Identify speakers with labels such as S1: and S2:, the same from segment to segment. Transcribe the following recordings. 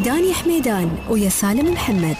S1: الميدان يا حميدان ويا سالم محمد.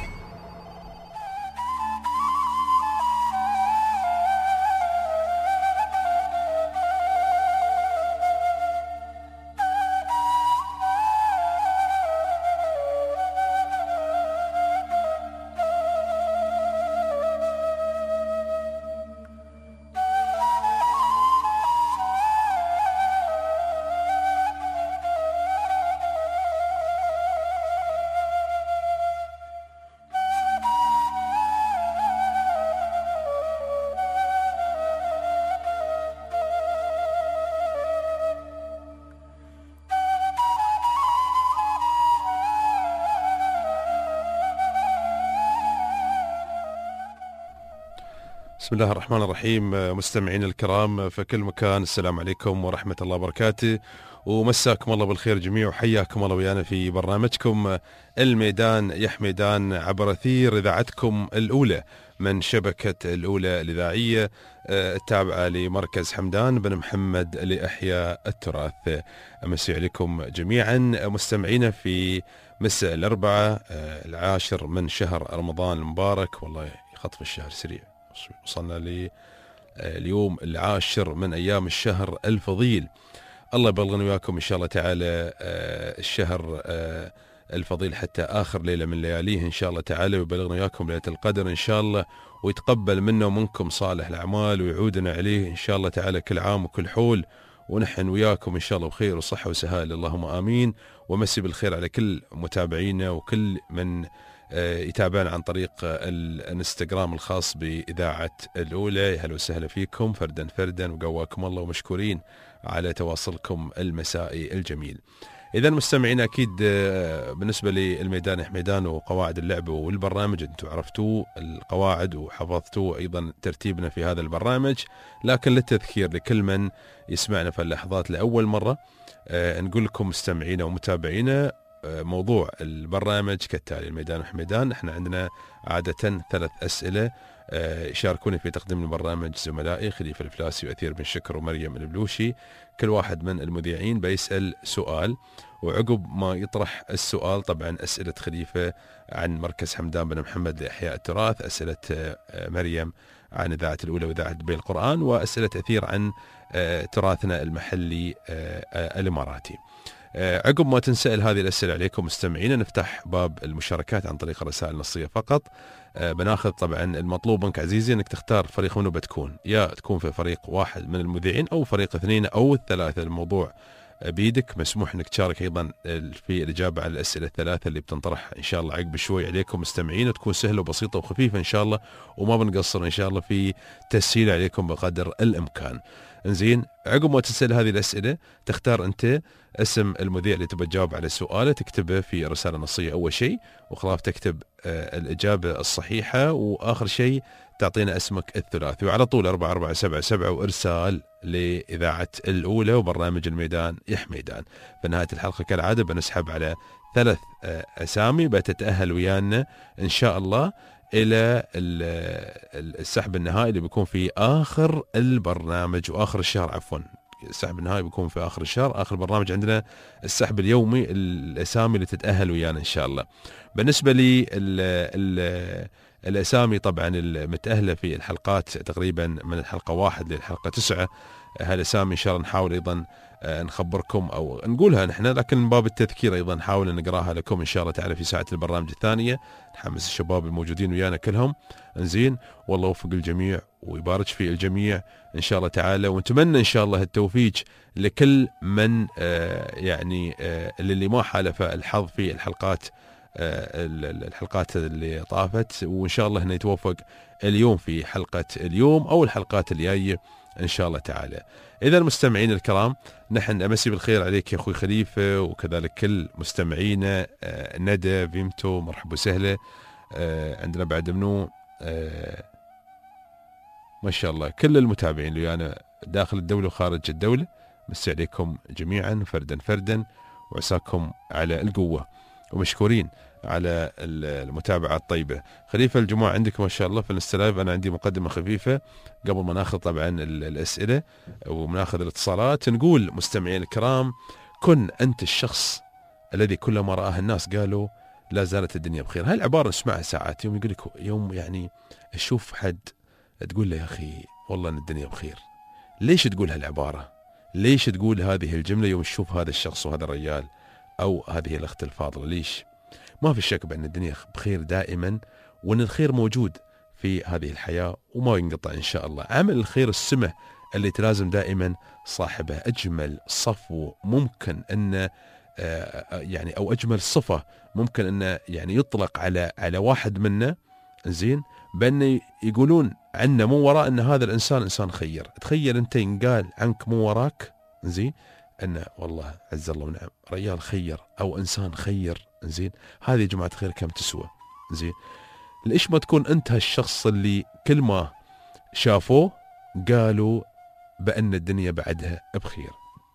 S2: بسم الله الرحمن الرحيم. مستمعينا الكرام في كل مكان، السلام عليكم ورحمة الله وبركاته، ومساكم الله بالخير جميع، وحياكم الله ويانا في برنامجكم الميدان يا حميدان عبر أثير إذاعتكم الأولى من شبكة الأولى الإذاعية التابعة لمركز حمدان بن محمد لإحياء التراث. أمسي عليكم جميعا مستمعينا في مساء الأربعاء 10 من شهر رمضان المبارك. والله خطف الشهر سريع، وصلنا لليوم 10 من أيام الشهر الفضيل. الله يبلغنا وياكم إن شاء الله تعالى الشهر الفضيل حتى آخر ليلة من لياليه إن شاء الله تعالى، ويبلغنا وياكم ليلة القدر إن شاء الله، ويتقبل منا ومنكم صالح الأعمال ويعودنا عليه إن شاء الله تعالى كل عام وكل حول، ونحن وياكم إن شاء الله بخير وصحة وسهال، اللهم آمين. ومسي بالخير على كل متابعينا وكل من يتابعنا عن طريق الانستغرام الخاص بإذاعة الأولى. هلا وسهلا فيكم فردا فردا، وقواكم الله، ومشكورين على تواصلكم المسائي الجميل. إذا مستمعين أكيد بالنسبة للميدان حميدان وقواعد اللعب والبرنامج أنتم عرفتوا القواعد وحفظتوا أيضا ترتيبنا في هذا البرنامج، لكن للتذكير لكل من يسمعنا في اللحظات لأول مرة نقول لكم مستمعينا ومتابعينا موضوع البرنامج كالتالي. الميدان وحميدان احنا عندنا عادة 3 أسئلة يشاركوني في تقديم البرنامج زملائي خليفة الفلاسي وأثير بن شكر ومريم البلوشي. كل واحد من المذيعين بيسأل سؤال، وعقب ما يطرح السؤال طبعا أسئلة خليفة عن مركز حمدان بن محمد لإحياء التراث، أسئلة مريم عن إذاعة الأولى وإذاعة بي القرآن، وأسئلة أثير عن تراثنا المحلي الإماراتي. عقب ما تنسأل هذه الأسئلة عليكم مستمعين نفتح باب المشاركات عن طريق الرسائل النصية فقط. بناخذ طبعا المطلوب منك عزيزي انك تختار فريق منه بتكون، يا تكون في فريق واحد من المذيعين او فريق 2 أو 3. الموضوع بيدك، مسموح انك تشارك ايضا في الاجابه على الاسئله ال3 اللي بتنطرح ان شاء الله عقب شوي عليكم مستمعين، وتكون سهله وبسيطه وخفيفه ان شاء الله، وما بنقصر ان شاء الله في تسهيل عليكم بقدر الامكان. انزين، عقب ما تسال هذه الاسئله تختار انت اسم المذيع اللي تبى تجاوب على سؤاله، تكتبه في رساله نصيه اول شيء، وخلاص تكتب الاجابه الصحيحه، واخر شيء تعطينا اسمك الثلاثي، وعلى طول 4477 وارسال لإذاعة الأولى وبرنامج الميدان يا حميدان. في نهاية الحلقة كالعادة بنسحب على 3 أسامي بتتأهل ويانا إن شاء الله إلى السحب النهائي اللي بيكون في آخر البرنامج وآخر الشهر، عفوا السحب النهائي بيكون في آخر الشهر. آخر برنامج عندنا السحب اليومي، الأسامي اللي تتأهل ويانا إن شاء الله. بالنسبة لي الأسامي طبعا المتأهلة في الحلقات تقريبا من الحلقة 1 للحلقة 9، هالأسامي إن شاء الله نحاول أيضا نخبركم أو نقولها نحن، لكن من باب التذكير أيضا نحاول نقراها لكم إن شاء الله تعالى في ساعة البرنامج الثانية، نحمس الشباب الموجودين ويانا كلهم. انزين، والله يوفق الجميع ويبارك في الجميع إن شاء الله تعالى، ونتمنى إن شاء الله التوفيق لكل من يعني اللي ما حالف الحظ في الحلقات اللي طافت، وإن شاء الله إنه يتوفق اليوم في حلقة اليوم أو الحلقات الجاية إن شاء الله تعالى. إذا المستمعين الكرام، نحن أمسي بالخير عليك يا أخوي خليفة، وكذلك كل مستمعينا ندى فيمتو، مرحبا وسهلا. عندنا بعد منو ما شاء الله كل المتابعين اللي أنا داخل الدولة وخارج الدولة، مسي عليكم جميعا فردا فردا، وعساكم على القوة، ومشكورين على المتابعة الطيبة. خليفة الجماعة عندك ما شاء الله في الانستلايف، أنا عندي مقدمة خفيفة قبل ما ناخذ طبعا الأسئلة وناخذ الاتصالات. نقول مستمعين الكرام، كن أنت الشخص الذي كلما رآه الناس قالوا لا زالت الدنيا بخير. هاي العبارة نسمعها ساعات، يوم يقول لك، يوم يعني تشوف حد تقول له يا أخي والله أن الدنيا بخير. ليش تقول هالعبارة؟ ليش تقول هذه الجملة يوم تشوف هذا الشخص وهذا الرجال أو هذه الأخت الفاضلة؟ ليش؟ ما في شك بأن الدنيا بخير دائما، وأن الخير موجود في هذه الحياة وما ينقطع إن شاء الله. عمل الخير السمة اللي تلازم دائما صاحبه. أجمل صفو ممكن أن يعني أو أجمل صفة ممكن أن يعني يطلق على واحد منا، زين، بأن يقولون عنه من وراء أن هذا الإنسان إنسان خير. تخيل أنت ينقال عنك من وراك، زين، أن والله عز الله ونعم رجال خير أو إنسان خير، زين، هذه يا جماعة خير كم تسوى؟ زين، ليش ما تكون أنت هالشخص اللي كل ما شافوه قالوا بأن الدنيا بعدها بخير؟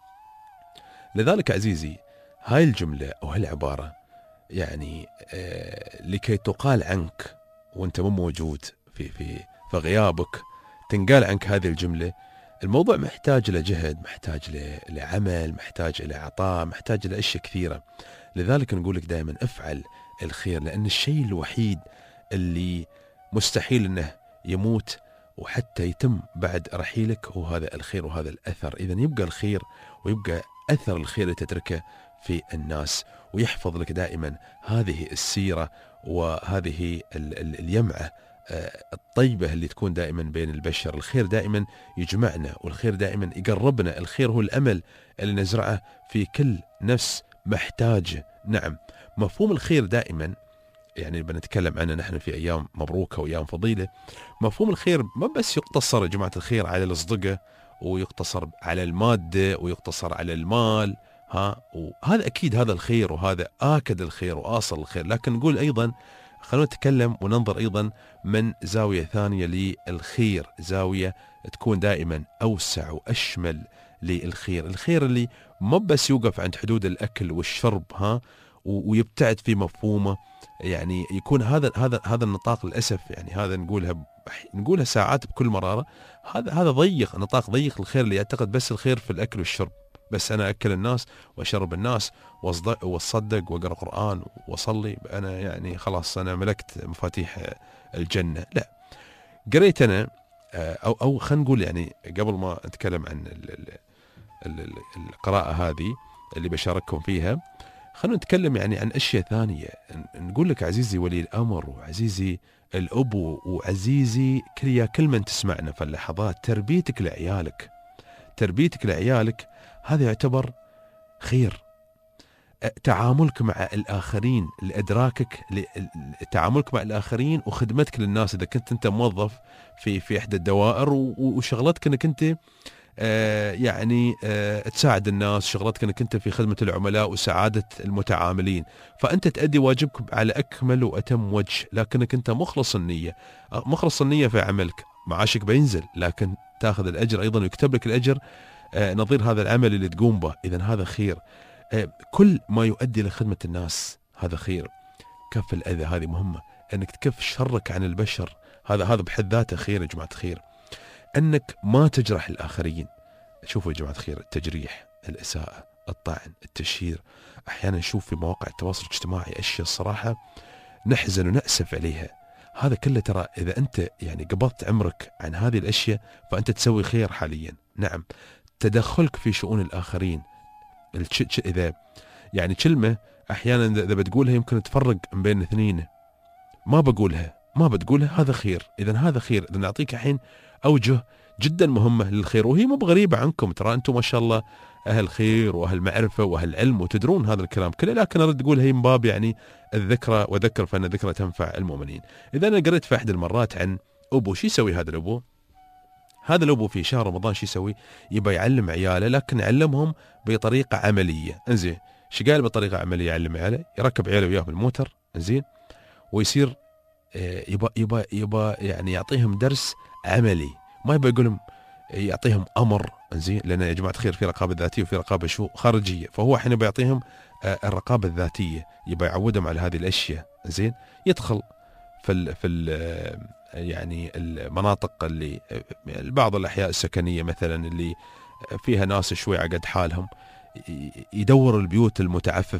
S2: لذلك عزيزي هاي الجملة أو هالعبارة يعني لكي تقال عنك وانت مو موجود في غيابك، تنقال عنك هذه الجملة، الموضوع محتاج إلى جهد، محتاج لعمل، محتاج إلى عطاء، محتاج إلى أشياء كثيرة. لذلك نقول لك دائما افعل الخير، لأن الشيء الوحيد اللي مستحيل أنه يموت وحتى يتم بعد رحيلك هو هذا الخير وهذا الأثر. إذن يبقى الخير ويبقى أثر الخير اللي تتركه في الناس، ويحفظ لك دائما هذه السيرة وهذه اليمعة الطيبة اللي تكون دائما بين البشر. الخير دائما يجمعنا، والخير دائما يقربنا. الخير هو الأمل اللي نزرعه في كل نفس محتاج. نعم، مفهوم الخير دائما يعني بنتكلم عنه نحن في أيام مبروكة وأيام فضيلة. مفهوم الخير ما بس يقتصر يا جماعة الخير على الأصدقاء، ويقتصر على المادة، ويقتصر على المال، وهذا أكيد هذا الخير، وهذا آكد الخير وآصل الخير. لكن نقول أيضا خلونا نتكلم وننظر أيضا من زاوية ثانية للخير، زاوية تكون دائما أوسع وأشمل للخير. الخير اللي ما بس يوقف عند حدود الأكل والشرب ويبتعد في مفهومه، يعني يكون هذا النطاق للأسف، يعني هذا نقولها ساعات بكل مرارة، هذا ضيق، نطاق ضيق الخير اللي يعتقد بس الخير في الأكل والشرب، بس أنا أكل الناس وأشرب الناس وأصدق وأقرأ قرآن وأصلي، أنا يعني خلاص أنا ملكت مفاتيح الجنة. لا، قريت أنا أو خلينا نقول يعني قبل ما أتكلم عن القراءة هذه اللي بشارككم فيها، خلونا نتكلم يعني عن أشياء ثانية. نقول لك عزيزي ولي الأمر، وعزيزي الأبو، وعزيزي كل من تسمعنا في اللحظات، تربيتك لعيالك هذا يعتبر خير. تعاملك مع الآخرين، لإدراكك تعاملك مع الآخرين وخدمتك للناس. إذا كنت أنت موظف في إحدى الدوائر وشغلتك أنك أنت يعني تساعد الناس، شغلتك أنك أنت في خدمة العملاء وسعادة المتعاملين، فأنت تأدي واجبك على أكمل وأتم وجه، لكنك أنت مخلص النية في عملك. معاشك بينزل لكن تأخذ الأجر أيضا، ويكتب لك الأجر نظير هذا العمل اللي تقوم به. إذن هذا خير. كل ما يؤدي لخدمة الناس هذا خير. كف الأذى هذه مهمة، أنك تكف شرك عن البشر، هذا بحد ذاته خير يا جماعة الخير. أنك ما تجرح الآخرين. شوفوا يا جماعة الخير، التجريح، الإساءة، الطعن، التشهير، أحيانا نشوف في مواقع التواصل الاجتماعي أشياء الصراحة نحزن ونأسف عليها. هذا كله ترى إذا أنت يعني قبضت عمرك عن هذه الأشياء فأنت تسوي خير حاليا. نعم، تدخلك في شؤون الآخرين، إذا يعني كلمة أحيانا إذا بتقولها يمكن تفرق بين اثنين، ما بتقولها هذا خير. إذن هذا خير. إذن نعطيك الحين أوجه جدا مهمة للخير، وهي مو بغريبة عنكم، ترى أنتم ما شاء الله أهل خير وأهل معرفة وأهل علم وتدرون هذا الكلام كله، لكن أريد أقول هي من باب يعني الذكرى، وذكر فإن الذكرى تنفع المؤمنين. إذا أنا قريت في أحد المرات عن أبو، شو يسوي هذا الأبو في شهر رمضان؟ شو يسوي؟ يبقى يعلم عياله، لكن يعلمهم بطريقة عملية. انزين، شو قال بطريقة عملية يعلم عياله؟ يركب عياله وياه بالموتر، انزين، ويصير يبقى يعني يعطيهم درس عملي، ما يبقى يقولهم يعطيهم أمر. انزين، لأن يا جماعة الخير في رقابة ذاتية وفي رقابة خارجية، فهو حين بيعطيهم الرقابة الذاتية، يبقى يعودهم على هذه الأشياء. انزين، يدخل في يعني المناطق اللي بعض الأحياء السكنية مثلا اللي فيها ناس شوي عقد حالهم، يدور البيوت المتعففة.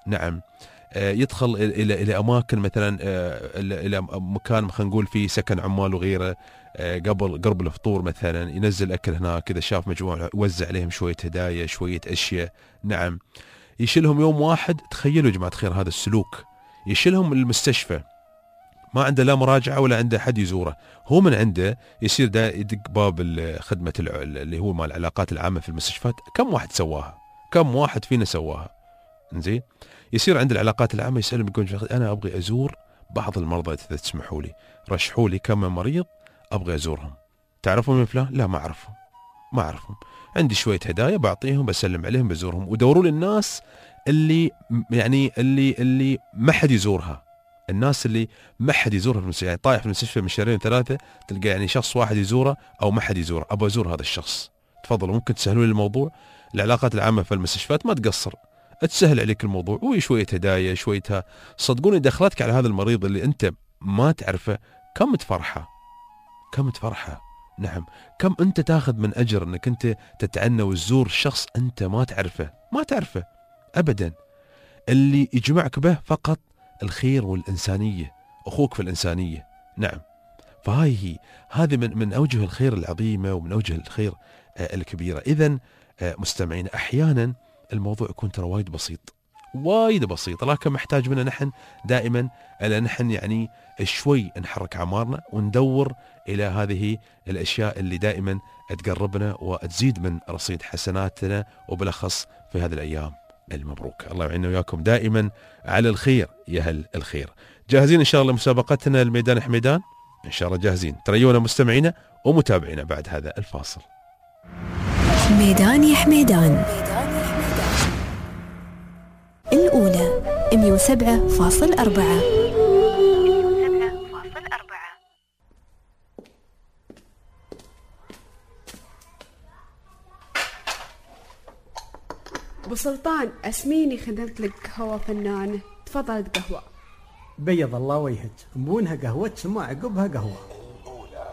S2: نعم. يدخل إلى أماكن مثلا إلى مكان خلينا نقول فيه سكن عمال وغيره، قرب الفطور مثلا ينزل أكل هناك، إذا شاف مجموعة يوزع عليهم شوية هدايا شوية أشياء. نعم. يشيلهم يوم واحد، تخيلوا يا جماعة الخير هذا السلوك، يشيلهم من المستشفى، ما عنده لا مراجعة ولا عنده حد يزوره، هو من عنده يصير يدق باب خدمة اللي هو مال العلاقات العامة في المستشفيات. كم واحد سواها؟ كم واحد فينا سواها؟ زين. يصير عند العلاقات العامة يسألهم يقول أنا أبغي أزور بعض المرضى إذا تسمحوا لي، رشحوا لي كم مريض أبغي أزورهم. تعرفون من فلان؟ لا ما أعرفهم، ما أعرفهم، عندي شوية هدايا بعطيهم، بسلم عليهم، بزورهم. ودوروا لي الناس اللي يعني اللي ما حد يزورها، الناس اللي ما حد يزورها في المستشفى، يعني طايح في المستشفى من شهرين ثلاثة تلقى يعني شخص واحد يزوره أو ما حد يزوره، أبغى أزور هذا الشخص، تفضلوا ممكن تسهلوا لي الموضوع. العلاقات العامة في المستشفيات ما تقصر، تسهل عليك الموضوع، وشوية هدايا شويتها. صدقوني دخلتك على هذا المريض اللي أنت ما تعرفه كم تفرحه، كم تفرحه. نعم. كم أنت تاخذ من أجر أنك أنت تتعنى وتزور شخص أنت ما تعرفه، ما تعرفه أبدا، اللي يجمعك به فقط الخير والإنسانية، أخوك في الإنسانية. نعم. فهاي هذه من أوجه الخير العظيمة ومن أوجه الخير الكبيرة. إذن مستمعين، أحيانا الموضوع يكون ترى وايد بسيط، وايد بسيط، لكن محتاج منا نحن دائما ألا نحن يعني شوي نحرك عمارنا وندور إلى هذه الأشياء اللي دائما تقربنا وتزيد من رصيد حسناتنا، وبالأخص في هذه الأيام المبروكة. الله يعيننا وياكم دائما على الخير يا أهل الخير. جاهزين إن شاء الله مسابقتنا الميدان حميدان؟ إن شاء الله جاهزين. تريونا مستمعينا ومتابعينا بعد هذا الفاصل.
S1: ميدان يا حميدان الأولى 107.4.
S3: أبو سلطان، أسميني خدمت لك قهوة فنانة، تفضلت قهوة.
S4: بيض الله وجهك، مبونها قهوة ثم عقبها قهوة.
S5: الأولى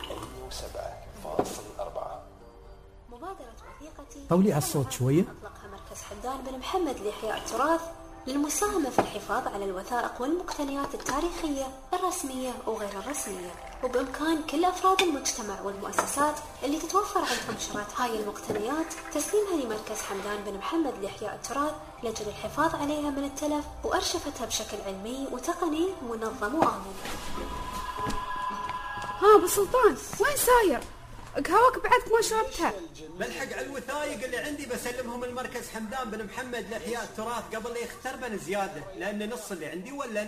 S5: 107.4.
S6: مبادرة وثيقتي
S4: طولي على الصوت شوية.
S6: أطلقها مركز حمدان بن محمد لإحياء التراث للمساهمة في الحفاظ على الوثائق والمقتنيات التاريخية الرسمية وغير الرسمية، وبإمكان كل أفراد المجتمع والمؤسسات اللي تتوفر عندهم شرايط هاي المقتنيات تسليمها لمركز حمدان بن محمد لإحياء التراث لأجل الحفاظ عليها من التلف وأرشفتها بشكل علمي وتقني منظم وآمن.
S3: ها أبو سلطان، وين ساير؟ قهوك بعدك ما شربتها.
S4: بلحق على الوثائق اللي عندي بسلمهم المركز حمدان بن محمد لإحياء التراث قبل لا يختربن زيادة، لأن نص اللي عندي ولن.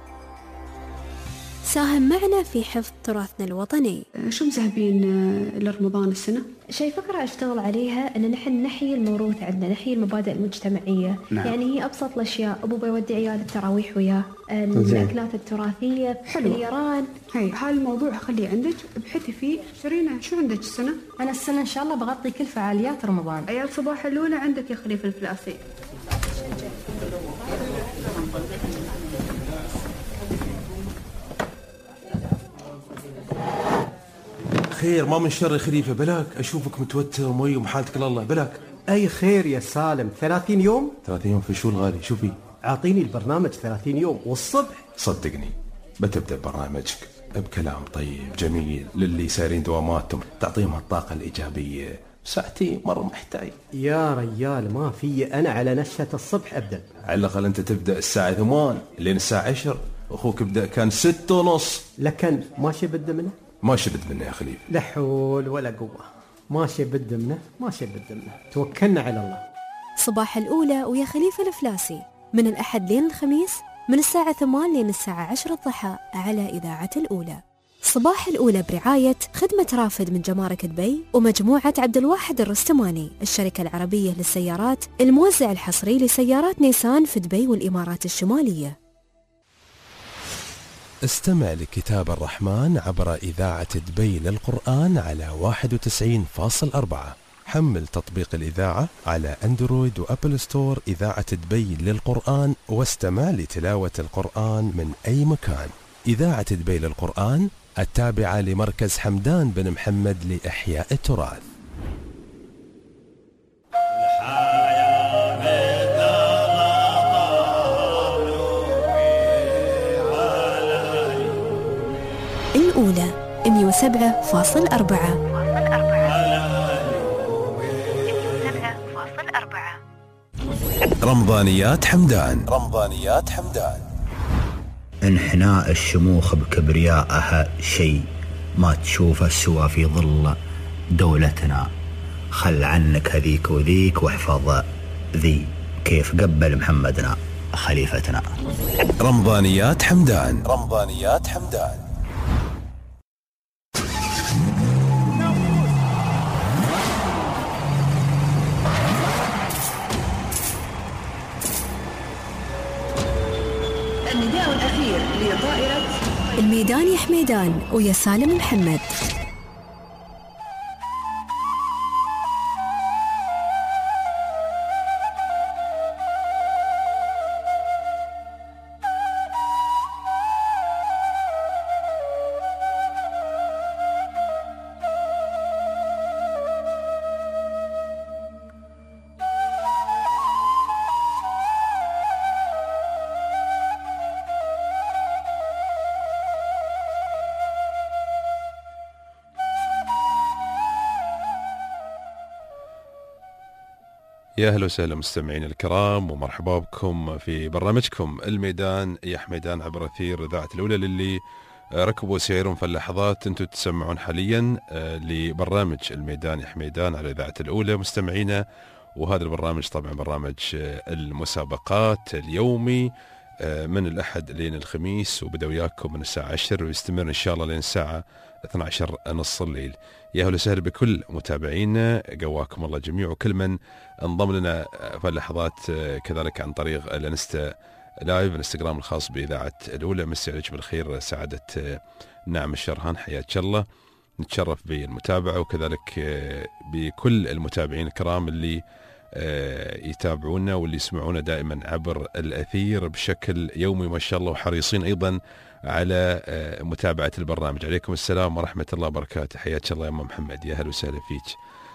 S1: ساهم معنا في حفظ تراثنا الوطني.
S3: شو مزهبين لرمضان السنة؟
S7: شيء فكرة أشتغل عليها أن نحن نحيي الموروث عندنا، نحيي المبادئ المجتمعية.
S3: نعم.
S7: يعني هي أبسط الأشياء، أبو بيودي عيال التراويح وياه، الأكلات التراثية، اليران.
S3: هاي الموضوع خليه عندك ابحثي فيه. شيرين، شو عندك السنة؟
S7: أنا السنة إن شاء الله بغطي كل فعاليات رمضان.
S3: عيال صباح الأولى عندك يا خليفة الفلاسي.
S2: خير ما من شر يا خليفة، بلاك أشوفك متوتر ومي ومحالتك لله، بلاك.
S4: أي خير يا سالم، 30 يوم؟
S2: 30 يوم في شو الغالي؟ شوفي
S4: أعطيني البرنامج 30 يوم والصبح.
S2: صدقني بتبدأ برنامجك بكلام طيب جميل للي سايرين دواماتهم، تعطيهم الطاقة الإيجابية، ساعتين مرة محتاج.
S4: يا رجال ما في، أنا على نشة الصبح أبدأ.
S2: على الأقل أنت تبدأ الساعة 8 لين الساعة 10، أخوك بدأ كان 6:30.
S4: لكن ماشي بد منه؟
S2: ماشي بد منه يا خليفة.
S4: لا حول ولا قوة، ماشي بد منه، ماشي بد منه، توكلنا على الله.
S1: صباح الأولى ويا خليفة الفلاسي من الأحد لين الخميس من الساعة 8 لين الساعة 10 الضحى على إذاعة الأولى. صباح الأولى برعاية خدمة رافد من جمارك دبي ومجموعة عبد الواحد الرستماني، الشركة العربية للسيارات، الموزع الحصري لسيارات نيسان في دبي والإمارات الشمالية.
S8: استمع لكتاب الرحمن عبر إذاعة دبي للقرآن على 91.4. حمل تطبيق الإذاعة على أندرويد وأبل ستور إذاعة دبي للقرآن، واستمع لتلاوة القرآن من أي مكان. إذاعة دبي للقرآن التابعة لمركز حمدان بن محمد لإحياء التراث.
S1: الأولى 107.4.
S8: رمضانيات حمدان.
S5: انحناء الشموخ بكبريائها شيء ما تشوفه سوى في ظل دولتنا. خل عنك هذيك وذيك واحفظ ذي، كيف قبل محمدنا خليفتنا.
S8: رمضانيات حمدان.
S9: النداء الأخير لطائرة
S1: الميدان يا حميدان ويا سالم محمد.
S2: يا أهلا وسهلا مستمعين الكرام، ومرحبا بكم في برنامجكم الميدان يا حميدان عبر أثير إذاعة الأولى. للي ركبوا سيرهم في اللحظات أنتم تسمعون حاليا لبرنامج الميدان يا حميدان على إذاعة الأولى مستمعينا. وهذا البرنامج طبعا برنامج المسابقات اليومي من الأحد لين الخميس، وبدأ وياكم من الساعة 10 ويستمر إن شاء الله لين الساعة 12 نص الليل. يا أهلا وسهلا بكل متابعينا، قواكم الله جميع، وكل من انضم لنا في اللحظات كذلك عن طريق الانستا لايف، الانستغرام الخاص بإذاعة الأولى. مسي عليك بالخير سعادة نعم الشرهان، حياك الله. نتشرف بالمتابعة وكذلك بكل المتابعين الكرام اللي يتابعونا واللي يسمعونا دائما عبر الأثير بشكل يومي ما شاء الله، وحريصين أيضا على متابعة البرنامج. عليكم السلام ورحمة الله وبركاته، حياك الله يا أم محمد، يا هلا وسهلا فيك.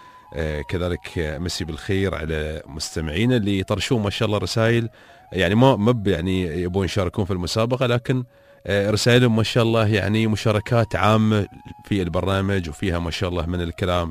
S2: كذلك مسي بالخير على مستمعينا اللي يطرشون ما شاء الله رسائل، يعني ما يعني يبون يشاركون في المسابقة، لكن رسائلهم ما شاء الله يعني مشاركات عامة في البرنامج، وفيها ما شاء الله من الكلام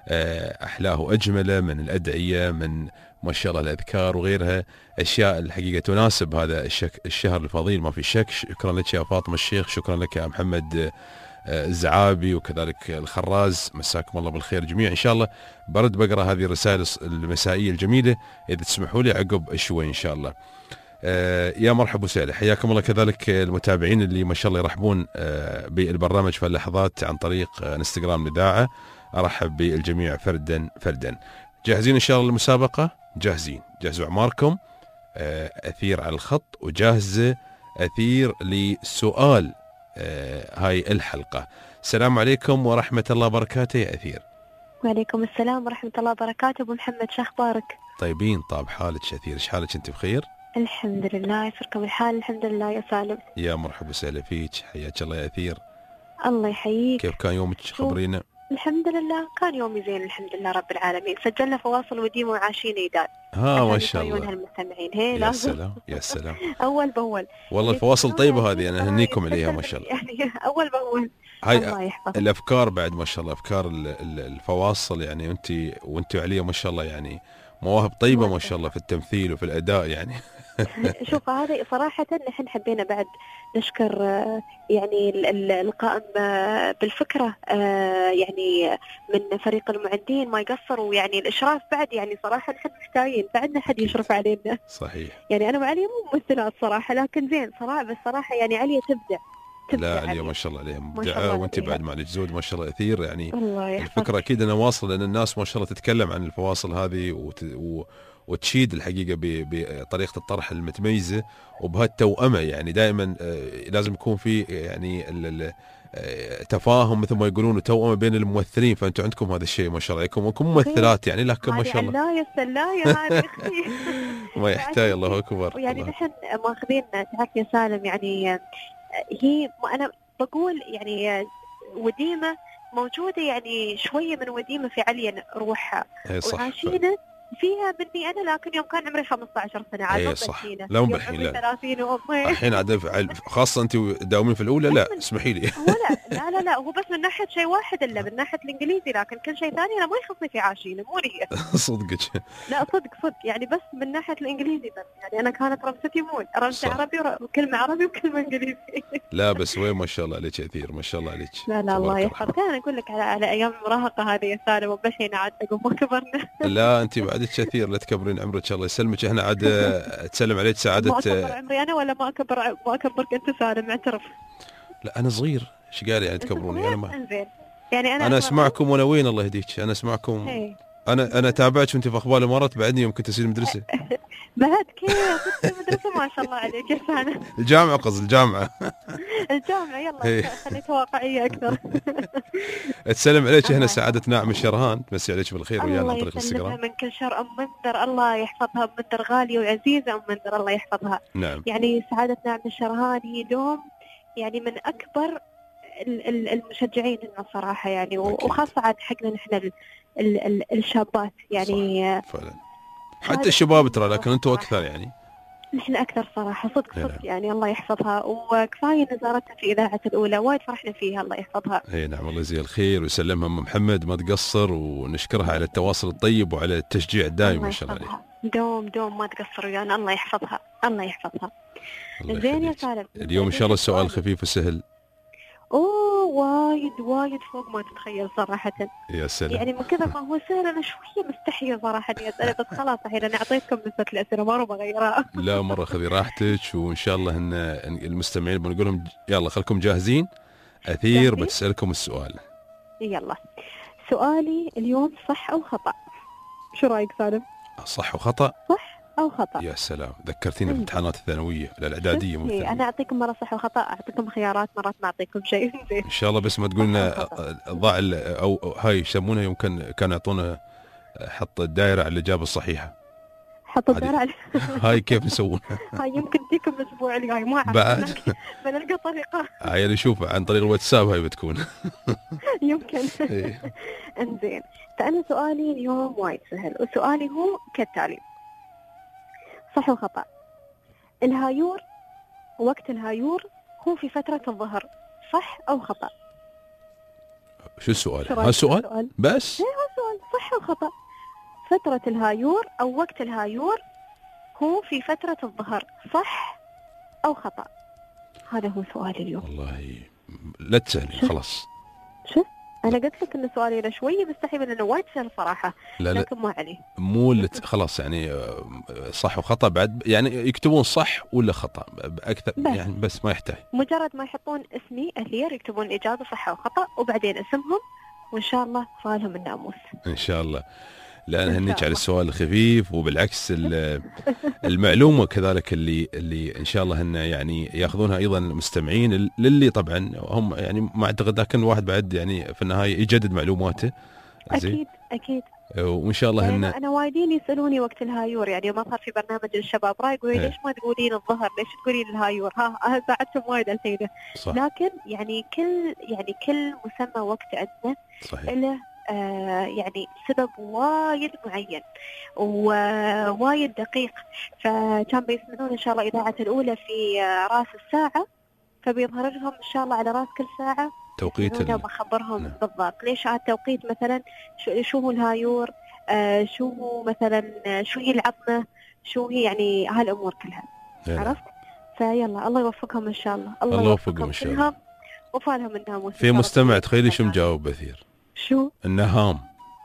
S2: أحلاه وأجمله، من الأدعية، من ما شاء الله الأذكار وغيرها، أشياء الحقيقة تناسب هذا الشهر الفضيل ما في شك. شكرا لك يا فاطمة الشيخ، شكرا لك يا محمد الزعابي، وكذلك الخراز، مساكم الله بالخير جميعا. إن شاء الله برد بقرأ هذه الرسائل المسائية الجميلة إذا تسمحوا لي عقب شوي إن شاء الله. يا مرحبا وسهلا، حياكم الله. كذلك المتابعين اللي ما شاء الله يرحبون بالبرنامج في اللحظات عن طريق انستغرام الإذاعة، أرحب بالجميع فردا فردا. جاهزين إن شاء الله للمسابقة؟ جاهزين، جهزوا أعماركم، أثير على الخط، وجاهز أثير لسؤال هاي الحلقة. السلام عليكم ورحمة الله وبركاته يا أثير.
S10: وعليكم السلام ورحمة الله وبركاته. أبو محمد شو أخبارك؟
S2: طيبين، طاب حالك أثير، إيش حالك أنت بخير؟
S10: الحمد لله، يسركم الحال. الحمد لله يا سالم.
S2: يا مرحبا وسهلا فيك، حياك الله يا أثير.
S10: الله يحييك.
S2: كيف كان يومك؟ خبرينا.
S10: الحمد لله كان يومي زين الحمد لله رب العالمين. سجلنا فواصل وديمة وعاشين عيدان.
S2: ما شاء الله.
S10: المستمعين هي
S2: يا
S10: لازم.
S2: سلام يا سلام.
S10: أول بأول.
S2: والله الفواصل طيبة هذه، أنا أهنيكم عليها ما شاء الله.
S10: يعني أول بأول.
S2: هاي الأفكار بعد ما شاء الله، أفكار الفواصل يعني وأنت عليها ما شاء الله، يعني مواهب طيبة ما شاء الله في التمثيل وفي الأداء يعني.
S10: شوف هذه صراحة نحن حبينا بعد نشكر يعني القائم بالفكرة يعني من فريق المعدين ما يقصروا، يعني الإشراف بعد يعني صراحة نحن محتاجين بعدنا حد يشرف علينا.
S2: صحيح.
S10: يعني أنا وعليا مو ممثلات صراحة، لكن زين صراحة بالصراحة يعني عليا تبدع.
S2: لا عليا ما شاء الله عليها مبدعة، وانت بعد مع الجزود ما شاء الله أثير يعني. الفكرة أكيد أنا واصل، لأن الناس ما شاء الله تتكلم عن الفواصل هذه وتشيد الحقيقة بطريقة الطرح المتميزة وبهالتوأمة، يعني دائما لازم يكون في يعني تفاهم مثل ما يقولون وتوأمة بين الممثلين، فأنتم عندكم هذا الشيء ما شاء الله عليكم، وكم ممثلات يعني، لكن ما شاء الله.
S10: لا يا سلاية هذه أختي.
S2: ما يحتاج، الله أكبر.
S10: يعني نحن ماخذين تعرف يا سالم، يعني هي أنا بقول يعني وديمة موجودة، يعني شوية من وديمة في عليا روحها، وعاشينة فيها مني انا، لكن يوم كان عمري 15 سنه عاد
S2: اي صح، لا مو الحين، لا
S10: 30 وامي
S2: الحين عاد خاصه انت داومين في الاولى، لا اسمحي لي.
S10: لا هو بس من ناحيه شيء واحد الا من ناحيه الانجليزي، لكن كل شيء ثاني انا ما يخصني في عاشين اموري هي.
S2: صدقك؟
S10: لا صدق يعني بس من ناحيه الانجليزي بس، يعني انا كانت رمستي مول رمستي عربي وكلمه عربي وكلمه انجليزي.
S2: لا بس وين ما شاء الله عليك كثير، ما شاء الله عليك.
S10: لا الله يحفظك، انا اقول لك على ايام المراهقه هذه يا سالم، وبشينا عاد ما كبرنا.
S2: لا انت بعدك كثير، لا تكبرين عمرك الله يسلمك. احنا عاد تسلم عليك سعاده.
S10: ما اكبر عمري انا ولا ما اكبرك انت سالم، اعترف.
S2: لا انا صغير، ايش قال يعني تكبروني؟ انا ما
S10: يعني
S2: انا اسمعكم وانا وين الله يهديك، انا اسمعكم.
S10: هي.
S2: انا تابعت وانت في اخبار الامارات بعدني يوم كنت اسير مدرسه.
S10: بعد كيف كنت مدرسه؟ ما شاء الله عليك يا سالم.
S2: الجامعه قصد الجامعه.
S10: الجامعه يلا خليك واقعيه اكثر.
S2: تسلم عليك هنا سعاده ناعم الشرهان، تمسي عليك بالخير ويانا عن طريق الانستغرام.
S10: الله من كل شر ام منذر، الله يحفظها، ام منذر غاليه وعزيزه ام منذر الله يحفظها.
S2: نعم.
S10: يعني سعاده ناعم الشرهان هي دوم يعني من اكبر المشجعين لنا صراحه يعني، وخاصه عاد حقنا نحن الشابات يعني.
S2: فعلا حتى الشباب ترى، لكن انتم اكثر يعني.
S10: نحن اكثر صراحه، صدق يعني الله يحفظها، وكفايه نزارتها في اذاعه الاولى وايد فرحنا فيها الله يحفظها.
S2: اي نعم، الله يجزيها الخير ويسلمها ام محمد، ما تقصر، ونشكرها على التواصل الطيب وعلى التشجيع الدائم ما شاء الله عليها.
S10: دوم ما تقصر ويانا، الله يحفظها الله يحفظها. زين يا سالم،
S2: اليوم ان شاء الله السؤال خفيف وسهل.
S10: وايد فوق ما تتخيل صراحة.
S2: يا سلام.
S10: يعني من كذا ما هو سهل أنا شوية مستحية صراحة إني أسأله، بس خلاص الحين أنا أعطيتكم نسبة الأسئلة مرة بغيرها.
S2: لا مرة خذي راحتك، وإن شاء الله إن المستمعين بنقول لهم يلا خلكم جاهزين. أثير بتسألكم السؤال.
S10: يلا سؤالي اليوم صح أو خطأ؟ شو رأيك سالم؟
S2: صح وخطأ؟
S10: صح أو خطأ.
S2: يا سلام، ذكرتيني بالامتحانات الثانوية الإعدادية.
S10: أنا أعطيكم مرة صح وخطأ، أعطيكم خيارات، مرات ما أعطيكم شيء.
S2: إن شاء الله، بس ما تقولنا ضع أو هاي يسمونها يوم كانوا يعطونا حط الدائرة على الإجابة الصحيحة.
S10: حط الدائرة على
S2: هاي كيف نسوونها؟
S10: هاي يمكن تجيكم الأسبوع الجاي، ما أعرف
S2: بعد
S10: بنلقى طريقة.
S2: هاي نشوف عن طريق الواتساب، هاي بتكون
S10: يمكن. انزين، فأنا سؤالي اليوم وايد سهل، وسؤالي هو كالتالي: صح وخطأ؟ الهايور، وقت الهايور هو في فترة الظهر، صح أو خطأ؟
S2: شو السؤال؟ هذا السؤال بس؟
S10: هو سؤال صح أو خطأ. فترة الهايور أو وقت الهايور هو في فترة الظهر، صح أو خطأ؟ هذا هو سؤالي اليوم.
S2: والله لا تسألني خلاص.
S10: شو؟ أنا قلت لك إن سؤالي له شوية مستحيل، لأنه وايد سهل صراحة.
S2: لا
S10: لكن ما عليه.
S2: مو خلاص يعني صح وخطأ بعد، يعني يكتبون صح ولا خطأ أكثر يعني، بس ما يحتاج.
S10: مجرد ما يحطون اسمي أثير يكتبون الإجابة صح وخطأ، وبعدين اسمهم، وإن شاء الله فالهم الناموس.
S2: إن شاء الله. لا نهنيك على السؤال الخفيف، وبالعكس المعلومة كذلك اللي إن شاء الله إنه يعني يأخذونها أيضا المستمعين، للي طبعا هم يعني ما أعتقد، لكن الواحد بعد يعني في النهاية يجدد معلوماته.
S10: أكيد.
S2: وإن شاء الله
S10: أنا وايدين يسألوني وقت الهايور، يعني ما صار في برنامج للشباب راي يقولوا ليش ما تقولين الظهر، ليش تقولين الهايور؟ ساعدتم وايد الحين. لكن يعني كل مسمى وقت عندنا له يعني سبب وايد معين ووايد دقيق. فكان بيسمعون إن شاء الله إذاعة الأولى في راس الساعة، فبيظهر لهم إن شاء الله على راس كل ساعة
S2: توقيت
S10: بخبرهم بالضبط ليش على التوقيت، مثلا شو هو الهايور، شو هو مثلا شو هي العظمة، شو هي يعني هالأمور كلها. عرفت؟ فيلا الله يوفقهم إن شاء الله. الله يوفقهم إن شاء الله وفالهم الناموس.
S2: في مستمع تخيلي شو مجاوب أثير؟
S10: شو؟
S2: النهام.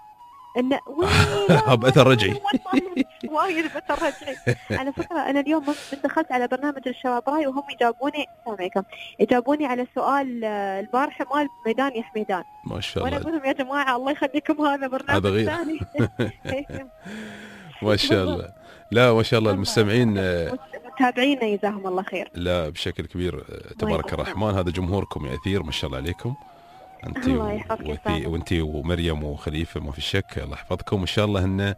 S2: بأثر رجعي.
S10: وايد بأثر رجعي. على فكرة أنا اليوم دخلت على برنامج الشباب راي، وهم يجابوني على سؤال البارحة مال ميدان يا حميدان.
S2: ما شاء الله.
S10: وأنا أقول لهم يا جماعة الله يخليكم، هذا برنامج ثاني.
S2: ما شاء الله. لا ما شاء الله المستمعين
S10: متابعينا جزاهم الله خير.
S2: لا بشكل كبير تبارك الرحمن، هذا جمهوركم يا أثير ما شاء الله عليكم. وانتي ومريم وخليفة ما في شك، الله يحفظكم. ان شاء الله ان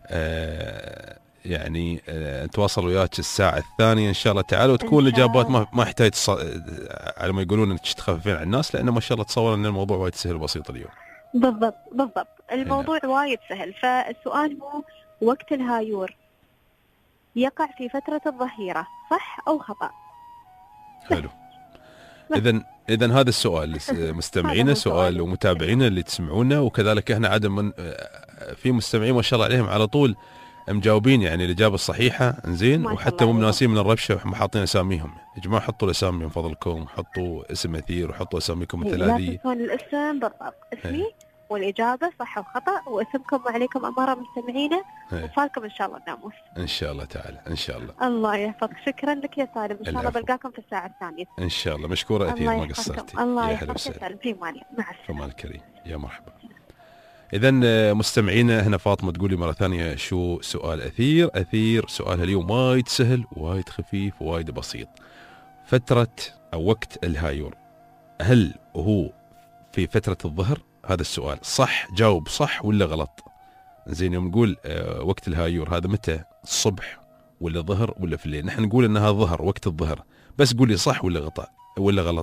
S2: يعني نتواصل وياك الساعة الثانية ان شاء الله تعالى، وتكون الاجابات ما يحتاج على ما يقولون انك تخففين على الناس، لانه ما شاء الله تصور ان الموضوع وايد سهل وبسيط اليوم.
S10: بالضبط الموضوع وايد سهل. فالسؤال هو وقت الهايور يقع في فترة الظهيرة، صح أو خطأ؟
S2: حلو. إذن هذا السؤال مستمعينا، سؤال ومتابعينا اللي تسمعونا، وكذلك احنا عادة من في مستمعين ما شاء الله عليهم على طول مجاوبين يعني الإجابة الصحيحة. انزين، وحتى مو ناسين من الربشة وهم حاطين أساميهم. يا جماعة حطوا الأسامي من فضلكم، حطوا اسم أثير وحطوا أساميكم الثلاثية.
S10: لا تنسون الاسم بالضبط، اسمي والإجابة صح وخطأ واسمكم وعليكم أمارة مستمعينا، وفالكم إن شاء الله الناموس
S2: إن شاء الله تعالى. إن شاء الله.
S10: الله يحفظك. شكرا لك يا سالم، إن شاء الله بلقاكم في الساعة الثانية
S2: إن شاء الله. مشكورة أثير، ما قصرتي.
S10: الله يحفظك يا سالم، في مالي. مع السلامة.
S2: فمال كريم، يا مرحبا. إذن مستمعينا، هنا فاطمة تقولي مرة ثانية شو سؤال أثير. أثير سؤالها اليوم وايد سهل وايد خفيف وايد بسيط. فترة أو وقت الهايور هل هو في فترة الظهر؟ هذا السؤال صح، جاوب صح ولا غلط. زين، يوم نقول وقت الهايور هذا متى؟ الصبح ولا ظهر ولا في الليل؟ نحن نقول انها ظهر، وقت الظهر، بس قولي صح ولا غلط.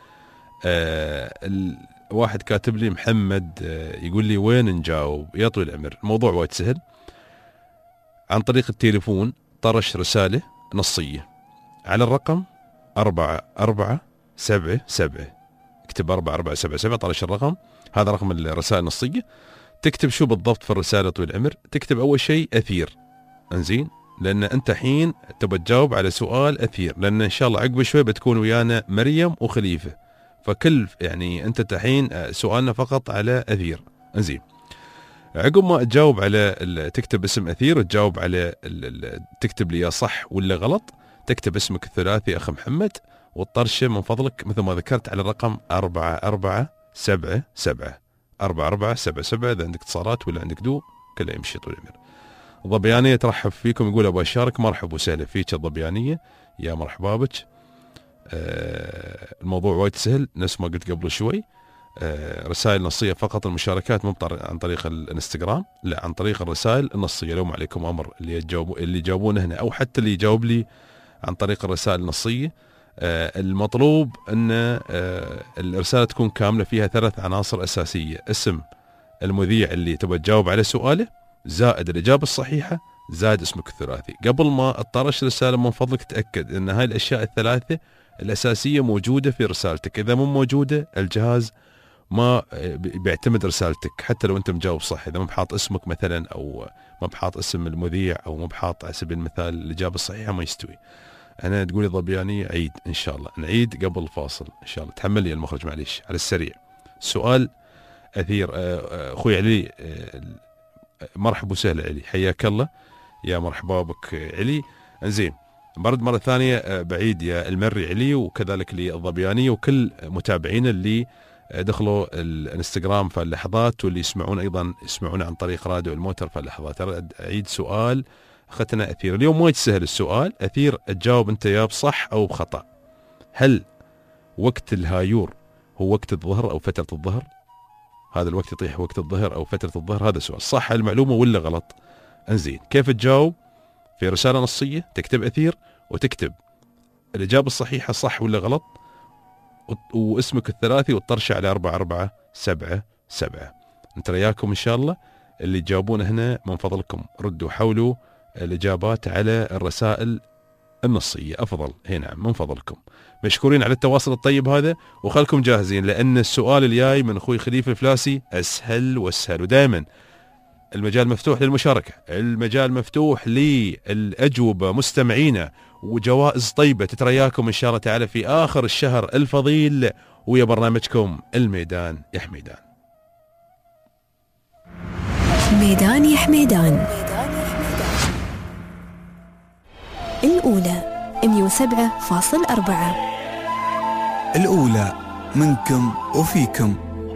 S2: واحد كاتب لي محمد يقول لي وين نجاوب؟ يا طويل العمر، الموضوع وايد سهل. عن طريق التليفون طرش رسالة نصية على الرقم 4477. اكتب 4477، طرش الرقم، هذا رقم الرسائل النصية. تكتب شو بالضبط في الرسالة طويل العمر؟ تكتب أول شيء أثير. انزين، لأن أنت حين تبى تجاوب على سؤال أثير، لأن إن شاء الله عقب شوي بتكون ويانا مريم وخليفة، فكل يعني أنت تحين سؤالنا فقط على أثير. انزين، عقب ما تجاوب على تكتب اسم أثير وتجاوب على تكتب لي يا صح ولا غلط. تكتب اسمك الثلاثي أخ محمد، والطرشة من فضلك مثل ما ذكرت على الرقم 4477 4477. إذا عندك اتصالات ولا عندك دو كله يمشي طول العمر. الضبيانية ترحب فيكم، يقول أبغى أشارك. مرحبا وسهلا فيك الضبيانية، يا مرحبا بك. الموضوع وايد سهل نفس ما قلت قبل شوي. رسائل نصية فقط، المشاركات مو عن طريق الانستغرام، لا عن طريق الرسائل النصية. لو ما عليكم أمر اللي يجاوبون هنا أو حتى اللي يجاوب لي عن طريق الرسائل النصية. المطلوب أن الرسالة تكون كاملة، فيها 3 عناصر أساسية: اسم المذيع اللي تبغى تجاوب على سؤاله، زائد الإجابة الصحيحة، زائد اسمك الثلاثي. قبل ما تطرش رسالة من فضلك تأكد أن هاي الأشياء الثلاثة الأساسية موجودة في رسالتك. إذا مو موجودة الجهاز ما بيعتمد رسالتك، حتى لو أنت مجاوب صح. إذا ما بحاط اسمك مثلا، أو ما بحاط اسم المذيع، أو ما بحاط على سبيل المثال الإجابة الصحيحة، ما يستوي. أنا تقولي ضبيانية عيد إن شاء الله، نعيد قبل الفاصل إن شاء الله. تحمل لي المخرج معليش على السريع. سؤال أثير أخوي علي، مرحبا وسهلا علي، حياك الله، يا مرحبا بك علي. انزين، برد مرة ثانية بعيد يا المري علي، وكذلك للضبيانية وكل متابعين اللي دخلوا الانستغرام في اللحظات، واللي يسمعون أيضا يسمعون عن طريق راديو الموتر في اللحظات. أعيد سؤال أخذنا أثير اليوم وايد سهل السؤال. أثير تجاوب أنت يا بصح أو بخطأ. هل وقت الهايور هو وقت الظهر أو فترة الظهر؟ هذا الوقت يطيح وقت الظهر أو فترة الظهر؟ هذا سؤال صح المعلومة ولا غلط؟ انزين، كيف تجاوب؟ في رسالة نصية تكتب أثير وتكتب الإجابة الصحيحة صح ولا غلط، واسمك الثلاثي، والطرشة على 4477. انت رياكم إن شاء الله اللي يجاوبون هنا من فضلكم ردوا حولوا الإجابات على الرسائل النصية أفضل. هنا من فضلكم مشكورين على التواصل الطيب هذا، وخلكم جاهزين لأن السؤال الجاي من أخوي خليفة الفلاسي أسهل وأسهل. ودائما المجال مفتوح للمشاركة، المجال مفتوح للأجوبة مستمعينا، وجوائز طيبة تترياكم إن شاء الله تعالى في آخر الشهر الفضيل، ويا برنامجكم الميدان يا حميدان.
S1: ميدان يا حميدان الأولى 107.4.
S9: الأولى منكم وفيكم.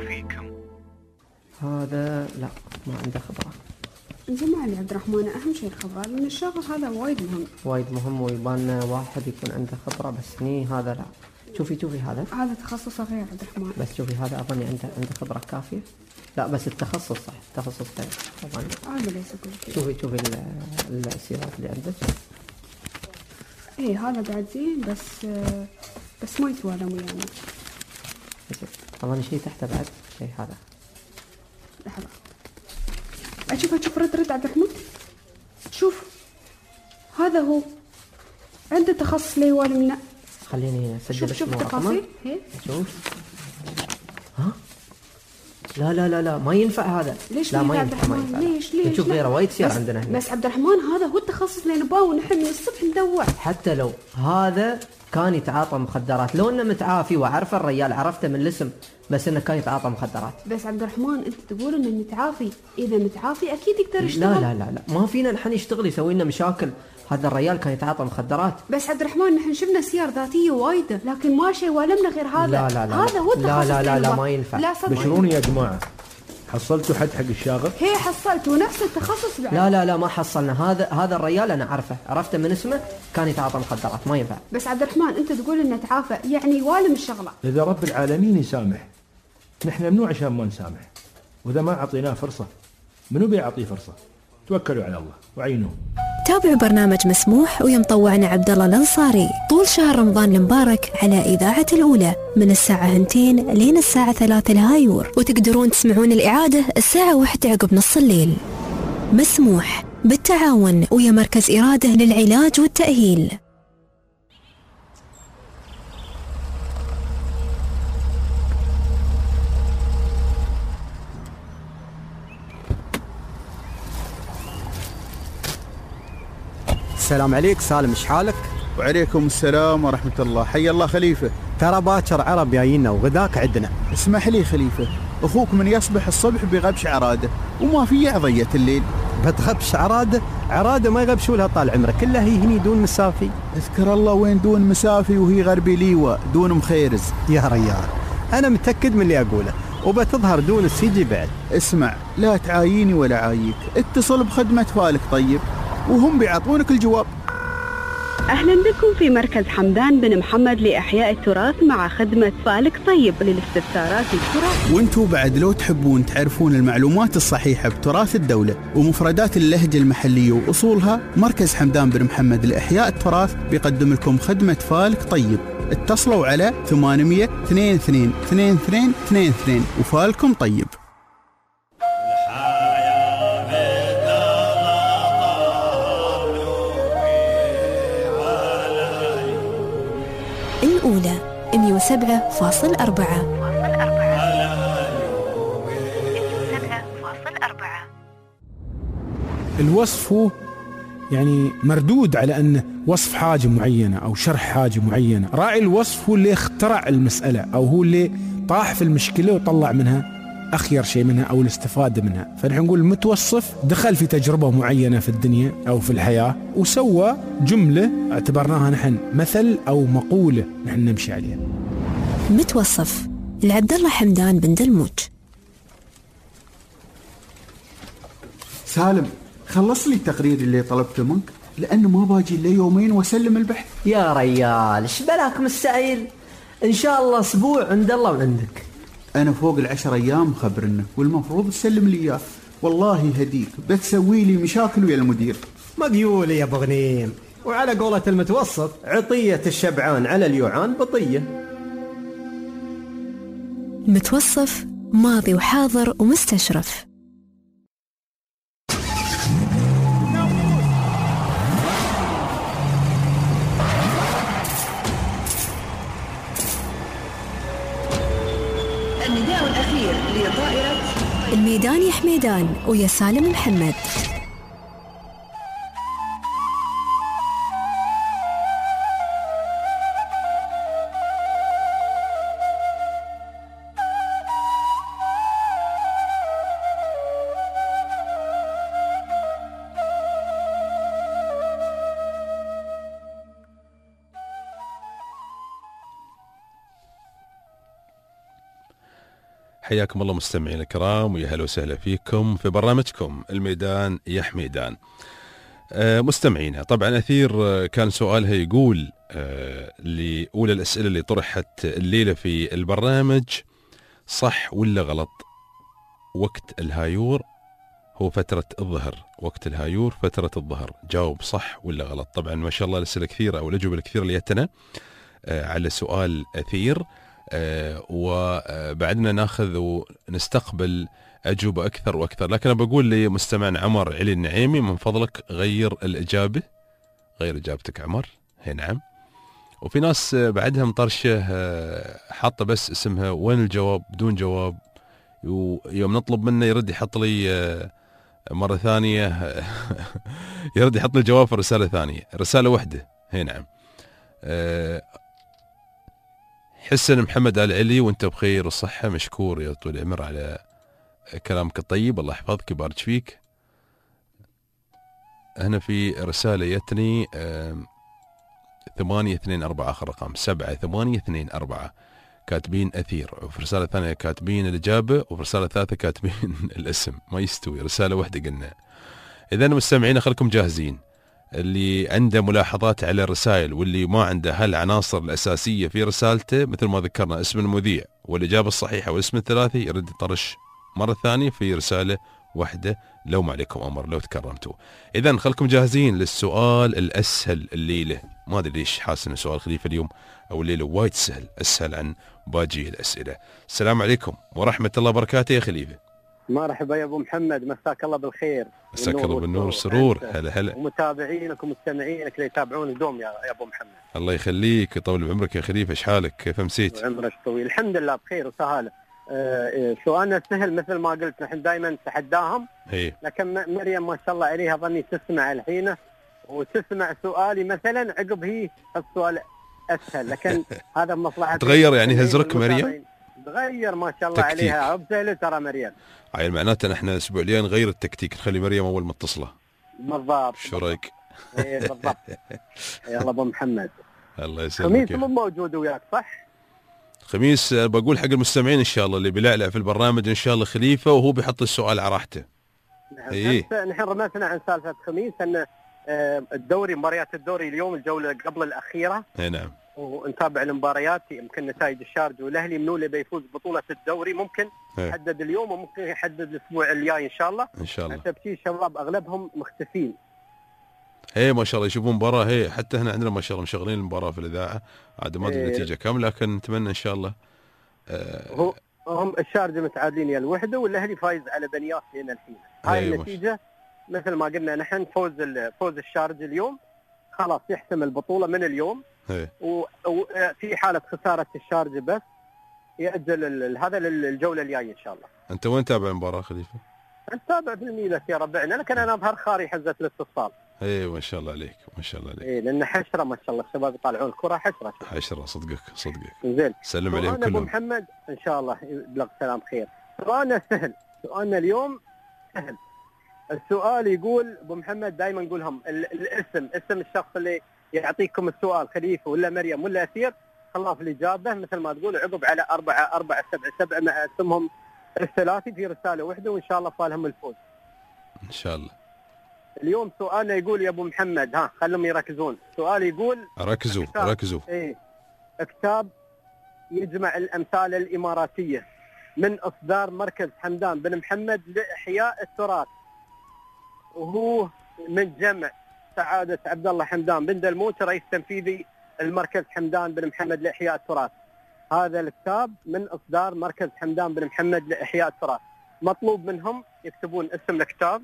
S11: هذا لا ما عنده خبرة.
S3: جماعة عبد الرحمن، أهم شيء الخبرة، لأن الشغل هذا وايد مهم
S11: ويبان واحد يكون عنده خبرة، بس هذا لا. شوفي هذا
S3: تخصصه غير عبد الرحمن،
S11: بس شوفي هذا أظني عنده خبرة كافية. لا بس التخصص صح، التخصص غير أظني.
S3: ليس كل شيء.
S11: شوفي السيارات اللي عندك.
S3: هذا بعد زين، بس ما يتوالم ويانا.
S11: أظني شيء تحته بعد شيء. هذا
S3: لحظة أشوف رد عبد الرحمن. شوف هذا هو عنده تخصص لي والمنا.
S11: خليني اسجل
S3: شوف تفاصيل.
S11: شوف ها. لا لا لا لا ما ينفع هذا.
S3: ليش
S11: لا
S3: ما ينفع؟ ليش
S11: نشوف غيره وايد يصير عندنا هنا.
S3: بس عبد الرحمن هذا هو التخصص اللي نباه ونحن من الصبح ندور.
S11: حتى لو هذا كان يتعاطى مخدرات، لو انه متعافي وعرف الرجال، عرفته من الاسم، بس انه كان يتعاطى مخدرات.
S3: بس عبد الرحمن انت تقول انه متعافي، اذا متعافي اكيد يقدر يشتغل.
S11: لا لا لا لا ما فينا نحن يشتغل يسوي لنا مشاكل. هذا الرجال كان يتعاطى مخدرات.
S3: بس عبد الرحمن نحن شفنا سيار ذاتيه وايده، لكن ما شيء ولمنا غير هذا.
S11: لا لا لا
S3: هذا هو التخصص.
S11: لا لا لا ما ينفع.
S12: بشروني يا جماعه، حصلتوا حد حق الشاغر؟
S3: هي حصلت ونفس التخصص بعد.
S11: لا لا لا ما حصلنا. هذا الرجال انا عرفته من اسمه، كان يتعاطى مخدرات، ما ينفع.
S3: بس عبد الرحمن انت تقول انه تعافى، يعني والم الشغله.
S12: اذا رب العالمين يسامح، نحن منو عشان ما نسامح؟ واذا ما اعطيناه فرصه منو بيعطيه فرصه؟ توكلوا على الله وعينوه.
S1: تابعوا برنامج مسموح ويا مطوعنا عبد الله الانصاري طول شهر رمضان المبارك على إذاعة الأولى من الساعة 2 لين الساعة 3 الهايور، وتقدرون تسمعون الإعادة الساعة 1 عقب نص الليل. مسموح بالتعاون ويا مركز إرادة للعلاج والتأهيل.
S13: السلام عليك سالم، ايش حالك؟
S14: وعليكم السلام ورحمة الله. حي الله خليفة.
S13: ترى باكر عرب جايينا وغداك عندنا.
S14: اسمح لي خليفة، اخوك من يصبح الصبح بغبش عرادة وما في عضية الليل.
S13: بتغبش عرادة؟ عرادة ما يغبشوا لها طال عمرك، كلها هي هني دون مسافي.
S14: اذكر الله وين دون مسافي وهي غربي ليوة دون مخيرز.
S13: يا ريال انا متأكد من اللي اقوله، وبتظهر دون السيجي بعد.
S14: اسمع، لا تعاييني ولا عاييك، اتصل بخدمة فالك طيب وهم بيعطونك الجواب.
S15: أهلا بكم في مركز حمدان بن محمد لإحياء التراث مع خدمة فالك طيب للاستفسارات التراث.
S14: وانتوا بعد لو تحبون تعرفون المعلومات الصحيحة بتراث الدولة ومفردات اللهجة المحلية وأصولها، مركز حمدان بن محمد لإحياء التراث بيقدم لكم خدمة فالك طيب. اتصلوا على 800 22 22 22 وفالكم طيب.
S1: الأولى 107.4.
S12: الوصف هو يعني مردود على أنه وصف حاجة معينة أو شرح حاجة معينة. راعي الوصف هو اللي اخترع المسألة أو هو اللي طاح في المشكلة وطلع منها أخير شيء منها أو الاستفادة منها. فنحن نقول المتوصف دخل في تجربة معينة في الدنيا أو في الحياة وسوى جملة اعتبرناها نحن مثل أو مقولة نحن نمشي عليها.
S1: متوصف لعبد الله حمدان بن دلموج.
S14: سالم، خلص لي التقرير اللي طلبته منك لأنه ما باجي إلا يومين وأسلم البحث.
S11: يا ريال ايش بلاك مستعيل؟ إن شاء الله أسبوع عند الله وعندك.
S14: أنا فوق 10 أيام خبرنا والمفروض تسلم لي إياه. والله هديك بتسوي لي مشاكل ويا المدير.
S13: مقيول يا أبو غنيم، وعلى قولة المتوسط عطية الشبعان على اليوعان بطية.
S1: المتوصف ماضي وحاضر ومستشرف.
S15: النداء الأخير لطائرة
S1: الميدان يا حميدان ويا سالم محمد.
S2: حياكم الله مستمعين الكرام ويا هلا وسهلا فيكم في برنامجكم الميدان يا حميدان. مستمعينا طبعا أثير كان سؤالها يقول لأولى الأسئلة اللي طرحت الليلة في البرنامج: صح ولا غلط وقت الهايور هو فترة الظهر؟ وقت الهايور فترة الظهر، جاوب صح ولا غلط. طبعا ما شاء الله الأسئلة كثيرة أو الأجوبة الكثيرة اللي جتنا على سؤال أثير. وبعدنا ناخذ ونستقبل أجوبة أكثر وأكثر. لكن أنا بقول لمستمعنا عمر علي النعيمي من فضلك غير الإجابة، غير إجابتك عمر. هي نعم. وفي ناس بعدها مطرشة حاطة بس اسمها وين الجواب بدون جواب، ويوم نطلب منه يرد يحط لي مرة ثانية يرد يحط لي الجواب في رسالة ثانية، رسالة واحدة. هي نعم. حسن محمد آل علي وانت بخير والصحة، مشكور يا طول العمر على كلامك الطيب، الله يحفظك يبارك فيك. هنا في رسالة يتني 824 آخر رقم 7824 كاتبين أثير، وفي رسالة ثانية كاتبين الإجابة، وفي رسالة ثالثة كاتبين الاسم، ما يستوي، رسالة واحدة قلنا. إذا مستمعين خلكم جاهزين، اللي عنده ملاحظات على الرسائل واللي ما عنده هالعناصر الأساسية في رسالته مثل ما ذكرنا اسم المذيع والإجابة الصحيحة والاسم الثلاثي يرد يطرش مرة ثانية في رسالة واحدة لو ما عليكم أمر لو تكرمتوا. إذن خلكم جاهزين للسؤال الأسهل الليلة. ما أدري ليش حاسس إن سؤال خليفة اليوم أو الليلة وايد سهل، أسهل عن باقي الأسئلة. السلام عليكم ورحمة الله وبركاته يا خليفة.
S16: مرحبا يا أبو محمد، مساك الله بالخير.
S2: مساك الله بالنور والسرور. هلا هلا.
S16: ومتابعينك ومستمعينك اللي يتابعون الدوم يا أبو محمد.
S2: الله يخليك ويطول بعمرك يا خليفة. إيش حالك؟ كيف مسيت؟
S16: عمرك طويل. الحمد لله بخير وسهالة. سؤالنا سهل مثل ما قلت، نحن دائما نتحداهم. لكن مريم ما شاء الله عليها ظني تسمع الحين وتسمع سؤالي مثلا عقب هي السؤال أسهل، لكن هذا بمصلحة
S2: تغير يعني هزرك مريم؟
S16: تغير ما شاء الله تكتيك. عليها وبسهلة ترى مريم.
S2: عيل معناته نحن الأسبوع الجاي نغير التكتيك، نخلي مريم أول ما اتصله.
S16: بالضبط.
S2: شو رأيك؟
S16: إيه بالضبط. يلا أبو محمد.
S2: الله يسلمك.
S16: خميس مو موجود وياك صح؟
S2: خميس بقول حق المستمعين إن شاء الله اللي بيلعلع في البرنامج إن شاء الله خليفة، وهو بيحط السؤال على راحته.
S16: نحن رمتنا عن سالفة خميس أن الدوري مباريات الدوري اليوم الجولة قبل الأخيرة.
S2: نعم.
S16: ونتابع المباريات، يمكن نتائج الشارجة والأهلي منو اللي بيفوز بطولة الدوري ممكن يحدد اليوم وممكن يحدد الأسبوع الجاي إن شاء الله.
S2: إن شاء الله.
S16: حتى بشي الشباب أغلبهم مختفين.
S2: ما شاء الله يشوفون مباراة. حتى هنا عندنا ما شاء الله مشغلين المباراة في الإذاعة، عاد ما أدري النتيجة كم، لكن نتمنى إن شاء الله.
S16: هم الشارجة متعادلين يا الوحدة والأهلي فايز على بنياس هنا الحين. هاي النتيجة مثل ما قلنا نحن فوز الشارجة اليوم خلاص يحسم البطولة من اليوم. وفي حالة خسارة الشارجة بس يأجل هذا للجولة الجاية إن شاء الله.
S2: أنت وين تابع المباراة خليفة؟
S16: نتابع في الميلة يا ربعنا، لكن أنا أظهر خاري حزة الاتصال.
S2: ما شاء الله عليك ما شاء الله عليك.
S16: لأن حشرة ما شاء الله الشباب يطالعون الكرة حشرة
S2: صدقك.
S16: زين.
S2: سلم عليهم كلهم.
S16: أبو محمد إن شاء الله يبلغ سلام خير. سؤالنا سهل، سؤالنا اليوم سهل. السؤال يقول أبو محمد دائما نقولهم اسم الشخص اللي يعطيكم السؤال خليفة ولا مريم ولا أثير، خلاف الإجابة مثل ما تقول عقب على 4-4-7-7 مع اسمهم الثلاثي في رسالة واحدة، وإن شاء الله فالهم الفوز
S2: إن شاء الله.
S16: اليوم سؤالنا يقول يا أبو محمد، خلهم يركزون. سؤال يقول
S2: ركزوا.
S16: كتاب يجمع الأمثال الإماراتية من إصدار مركز حمدان بن محمد لإحياء التراث، وهو من جمع سعادة عبد الله حمدان بن دلموت رئيس تنفيذي المركز حمدان بن محمد لإحياء التراث. هذا الكتاب من إصدار مركز حمدان بن محمد لإحياء التراث. مطلوب منهم يكتبون اسم الكتاب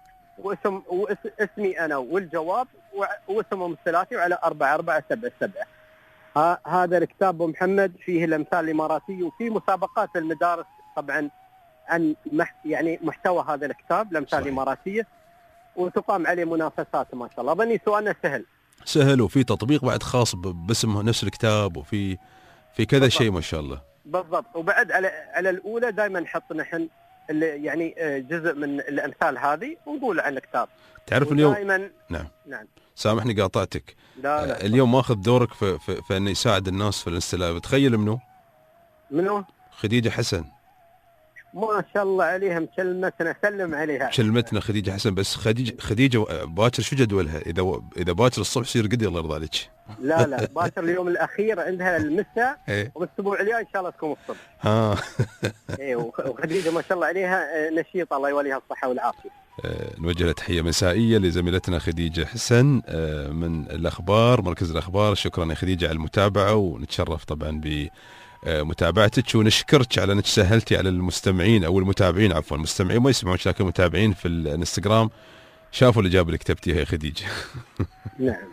S16: واسمي أنا والجواب واسمهم الثلاثي وعلى 4-4-7-7. هذا الكتاب أبو محمد فيه الأمثال الإماراتية، وفي مسابقات المدارس طبعا عن يعني محتوى هذا الكتاب الأمثال الإماراتية، وتقام عليه منافسات ما شاء الله. ظني سؤالنا سهل
S2: وفي تطبيق بعد خاص باسم نفس الكتاب، وفي كذا شيء ما شاء الله.
S16: بالضبط. وبعد على الأولى دائما نحط نحن يعني جزء من الأمثال هذه ونقول عن الكتاب.
S2: تعرف اليوم
S16: نعم
S2: سامحني قاطعتك.
S16: لا.
S2: اليوم ماخذ دورك في أنه يساعد الناس في الاستلاب. تخيل منو؟ خديجة حسن.
S16: ما شاء الله عليها مكلمتنا، سلم عليها.
S2: مكلمتنا خديجة حسن. بس خديجة باكر شو جدولها؟ إذا باكر الصبح يصير قدي الله يرضى عليك.
S16: لا باكر اليوم الأخير عندها المساء والأسبوع الجاي إن شاء الله تكون الصبح. وخديجة ما شاء الله عليها نشيطة الله يوليها الصحة والعافية.
S2: نوجه تحية مسائية لزميلتنا خديجة حسن من الأخبار، مركز الأخبار. شكرا يا خديجة على المتابعة، ونتشرف طبعا متابعتك، ونشكرك على انك سهلتي على المستمعين او المتابعين، عفوا المستمعين ما يسمعونك لكن المتابعين في الانستغرام شافوا الاجابه اللي كتبتيها يا خديجه.
S16: نعم.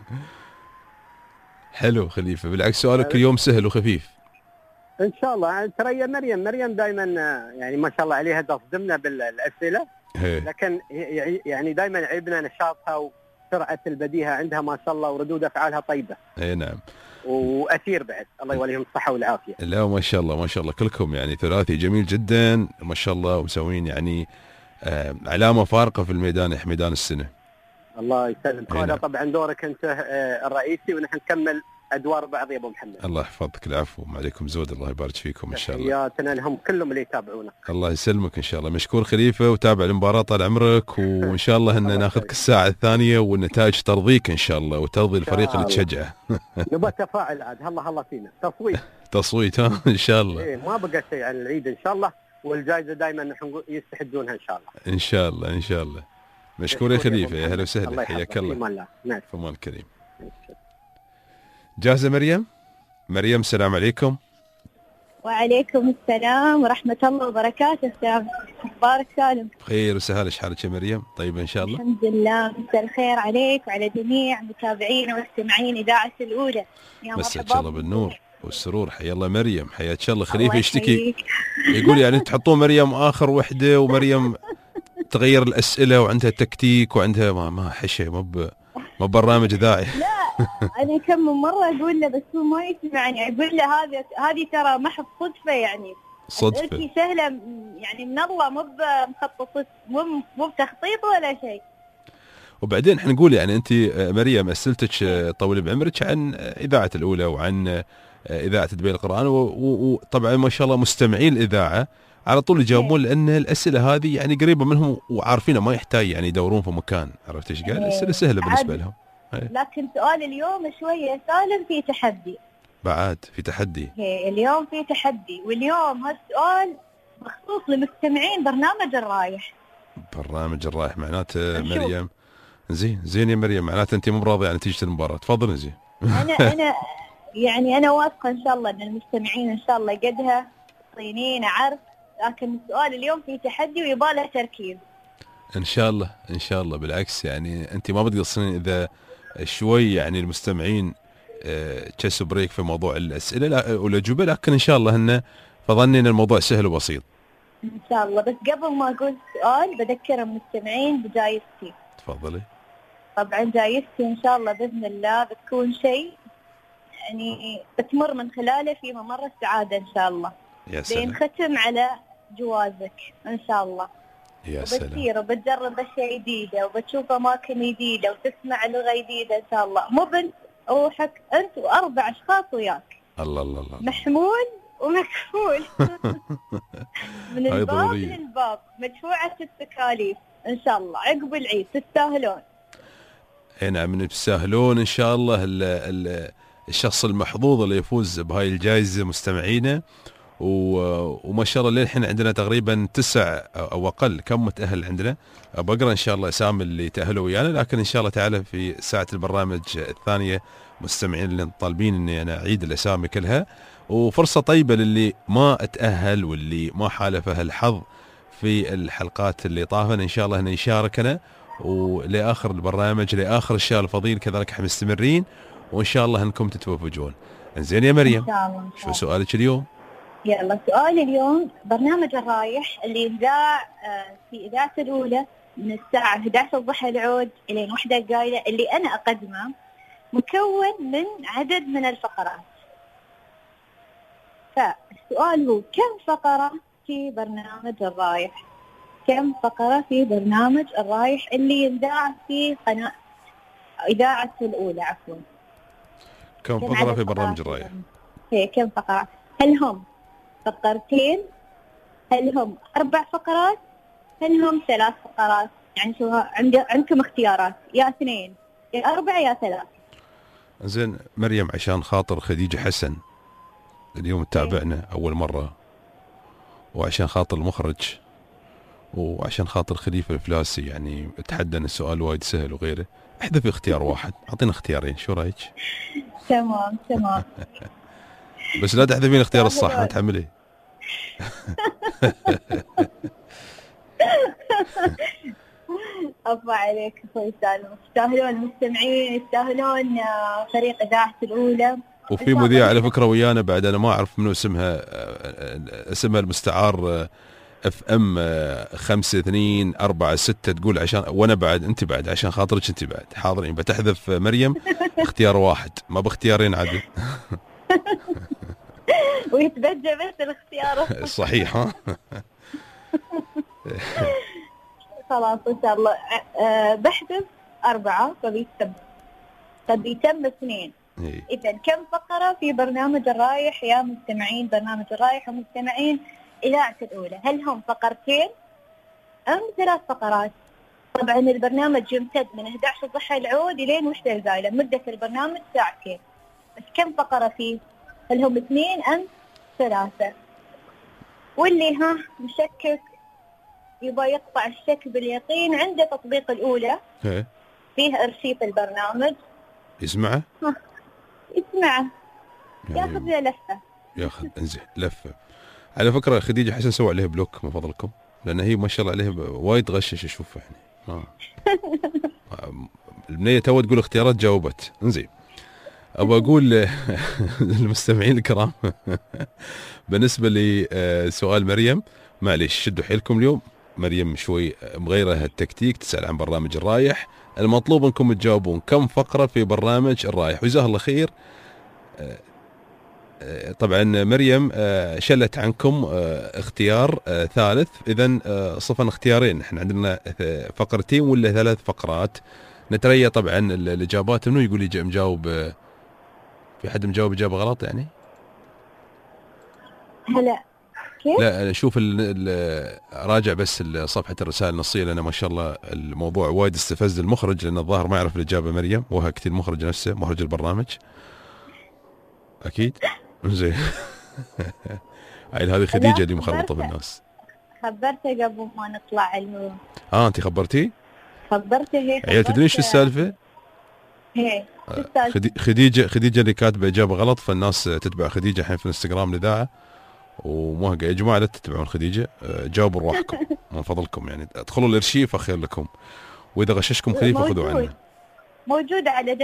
S2: حلو خليفه، بالعكس سؤالك اليوم سهل وخفيف
S16: ان شاء الله. ترى مريم دائما يعني ما شاء الله عليها تصدمنا بالاسئله، لكن يعني دائما عيبنا نشاطها وسرعه البديهه عندها ما شاء الله، وردود افعالها طيبه.
S2: اي نعم.
S16: واثير بعد، الله يوليهم الصحه والعافيه.
S2: لا ما شاء الله ما شاء الله كلكم يعني ثلاثي جميل جدا ما شاء الله، ومسوين يعني علامه فارقه في الميدان يا ميدان السنه.
S16: الله يسلمك. هذا طبعا دورك انت الرئيسي، ونحن نكمل ادوار بعض يا ابو محمد.
S2: الله يحفظك. العفو، ما عليكم زود، الله يبارك فيكم ان شاء الله.
S16: تحياتنا لهم كلهم اللي يتابعونا.
S2: الله يسلمك ان شاء الله. مشكور خليفه، وتابع المباراه طال عمرك، وان شاء الله ان ناخذك الساعه الثانيه والنتائج ترضيك ان شاء الله، وترضي الفريق اللي تشجعه.
S16: نبغى تفاعل عاد، هلا فينا
S2: تصويت ها ان شاء الله.
S16: إيه ما بقى شيء عن العيد ان شاء الله، والجائزه دائما نحن يستحدونها ان شاء الله.
S2: ان شاء الله ان شاء الله. مشكور يا خليفه، يا هلا وسهلا، حياك الله. في امان كريم. جاهزه مريم؟ مريم السلام عليكم.
S17: وعليكم السلام ورحمة الله وبركاته. السلام، أخبارك سالم؟
S2: بخير وسهل، ايش حالك يا مريم؟ طيبة إن شاء الله؟
S17: الحمد لله، مساء الخير عليك وعلى جميع متابعين ومستمعين إذاعة الأولى. يا
S2: مساك الله بالنور والسرور. حيا الله مريم، حياك الله. خليفة يشتكي يقول يعني تحطون مريم آخر وحدة، ومريم تغير الأسئلة وعندها تكتيك وعندها ما حشي، ما برنامج ذاعي.
S17: لا أنا كم من مرة أقول له بس هو ما يسمعني. أقول له هذه ترى محض صدفة، يعني
S2: صدفة
S17: سهلة يعني من الله، مو بمخطط، مو بتخطيط ولا شيء.
S2: وبعدين احنا نقول يعني انت مريم اسئلتك طول بعمرك عن اذاعه الاولى وعن اذاعه دبي القرآن، وطبعا ما شاء الله مستمعين الاذاعه على طول يجاوبون، لان الاسئله هذه يعني قريبه منهم وعارفينها، ما يحتاج يعني يدورون في مكان. عرفت ايش قال؟ الاسئله سهله بالنسبه لهم.
S17: لكن سؤال اليوم شويه سالم في تحدي.
S2: بعد في تحدي؟
S17: اليوم في تحدي، واليوم هالسؤال مخصوص لمستمعين برنامج الرايح.
S2: برنامج الرايح معناته مريم زين يا مريم، معناته انت مو راضيه عن نتيجه المباراه. تفضل زين.
S17: انا يعني انا واثقه ان شاء الله ان المستمعين ان شاء الله قدها صينين عرف، لكن السؤال اليوم في تحدي ويباله تركيز. ان
S2: شاء الله ان شاء الله. بالعكس يعني انت ما بتقصرين اذا شوي يعني المستمعين كسوا بريك في موضوع الاسئله والاجوبه، لكن ان شاء الله انه فظني ان الموضوع سهل وبسيط
S17: ان شاء الله. بس قبل ما اقول السؤال بذكر المستمعين بجائزتي.
S2: تفضلي.
S17: طبعا جائزتي ان شاء الله باذن الله بتكون شيء يعني بتمر من خلاله في ممر السعاده ان شاء الله.
S2: يا سلام.
S17: بينختم على جوازك ان شاء الله.
S2: يا سلام.
S17: وبتصير وبتجرب اشياء جديده وبتشوف اماكن جديده وتسمع لغه جديده ان شاء الله. مو بنت روحك انت واربع اشخاص وياك.
S2: الله الله الله.
S17: محمول ومكفول. من الباب للباب، مدفوعه التكاليف ان شاء الله. عقب العيد تستاهلون.
S2: نعم من تستاهلون ان شاء الله. الشخص المحظوظ اللي يفوز بهاي الجائزه مستمعينا، وما شاء الله للحين عندنا تقريبا 9 او اقل. كم متاهل عندنا؟ بقرا ان شاء الله اسامي اللي تاهلوا ويانا، لكن ان شاء الله تعالى في ساعه البرنامج الثانيه مستمعين اللي طالبين اني انا اعيد الاسامي كلها، وفرصه طيبه للي ما اتاهل واللي ما حالفه الحظ في الحلقات اللي طافن ان شاء الله انه يشاركنا، ولاخر البرنامج لاخر الشهر الفضيل كذلك احنا مستمرين، وان شاء الله انكم تتوفجون. انزين يا مريم،
S17: ان شاء الله.
S2: شو سؤالك اليوم؟
S17: يلا سؤال اليوم، برنامج الرايح اللي يذاع في إذاعة الأولى من الساعة 11 الضحى العود إلى 1 القايلة، اللي أنا أقدمه مكون من عدد من الفقرات. فالسؤال هو كم فقرة في برنامج الرايح؟ كم فقرة في برنامج الرايح اللي يذاع في قناة إذاعة الأولى عفوا؟
S2: كم فقرة في برنامج الرايح؟
S17: كم فقرة؟ هل هم فقرتين؟ هل هم 4 فقرات؟ هل هم 3 فقرات؟ يعني شو عندكم اختيارات، يا 2 يا 4 يا 3.
S2: زين مريم، عشان خاطر خديجة حسن اليوم تتابعنا أول مرة، وعشان خاطر المخرج، وعشان خاطر خليفة الفلاسي يعني اتحدى ان السؤال وايد سهل وغيره، احذفي اختيار واحد، اعطينا اختيارين، شو رايك؟
S17: تمام.
S2: بس لا تحذفين الاختيار الصح، ما تحمليه.
S17: الله عليك اخوي سالم، يستاهلون المستمعين، يستاهلون فريق اذاعه الاولى.
S2: وفي مذيع على فكره ويانا بعد، انا ما اعرف منو اسمها، اسمها المستعار FM 5246 تقول عشان وانا بعد انت بعد عشان خاطرك انت بعد حاضرين، بتحذف مريم اختيار واحد ما باختيارين عدل.
S17: ويتبجى بس الاختيار
S2: صحيح. ها
S17: خلاص ان شاء الله. بحذف 4 فبيتم 2. اذا كم فقره في برنامج الرايح يا مستمعين برنامج الرايح ومستمعين إذاعة الأولى؟ هل هم فقرتين أم 3 فقرات؟ طبعا البرنامج يمتد من 11 الضحى العود إلين 1 الزايلة، مدة البرنامج 2 ساعتين، بس كم فقرة فيه؟ هل هم 2 أم 3؟ واللي مشكك يبغى يقطع الشك باليقين، عنده تطبيق الأولى فيه أرشيف البرنامج،
S2: يسمعه
S17: ياخذ له لفة،
S2: ياخذ انزين لفة. على فكرة خديجة حسن سوى عليها بلوك من فضلكم، لأن هي ما شاء الله عليها وايد غشش أشوفها يعني. البنية تو تقول اختيارات جاوبت. انزين أبغى أقول للمستمعين الكرام بالنسبة لسؤال مريم، معليش شدوا حيلكم اليوم، مريم شوي مغيرة التكتيك، تسأل عن برنامج الرايح، المطلوب أنكم تجاوبون كم فقرة في برنامج الرايح، وجزاه الله خير. طبعا مريم شلت عنكم اختيار ثالث، اذا صفن اختيارين، احنا عندنا فقرتين ولا 3 فقرات، نتريا طبعا الاجابات. منو يقول لي مجاوب؟ في حد مجاوب اجابه غلط يعني؟
S17: هلا كيف؟
S2: لا شوف راجع بس صفحه الرسائل النصيه، لان ما شاء الله الموضوع وايد استفز المخرج، لان الظاهر ما يعرف الاجابه مريم، وهكذا المخرج نفسه مخرج البرنامج اكيد. زين. هذه خديجة اللي مخربطة بالناس.
S17: خبرته قبل ما نطلع
S2: انت خبرتيه؟
S17: خبرته هي.
S2: عيال تدرين شو السالفة؟
S17: هي
S2: خديجة اللي كاتبة إجابة غلط، فالناس تتبع خديجة الحين في الانستغرام الإذاعة، وما يا جماعة لا تتبعون خديجة، جاوبوا رواحكم من فضلكم، يعني ادخلوا الارشيف خير لكم، وإذا غششكم خليفة خذوا عنه.
S17: موجود على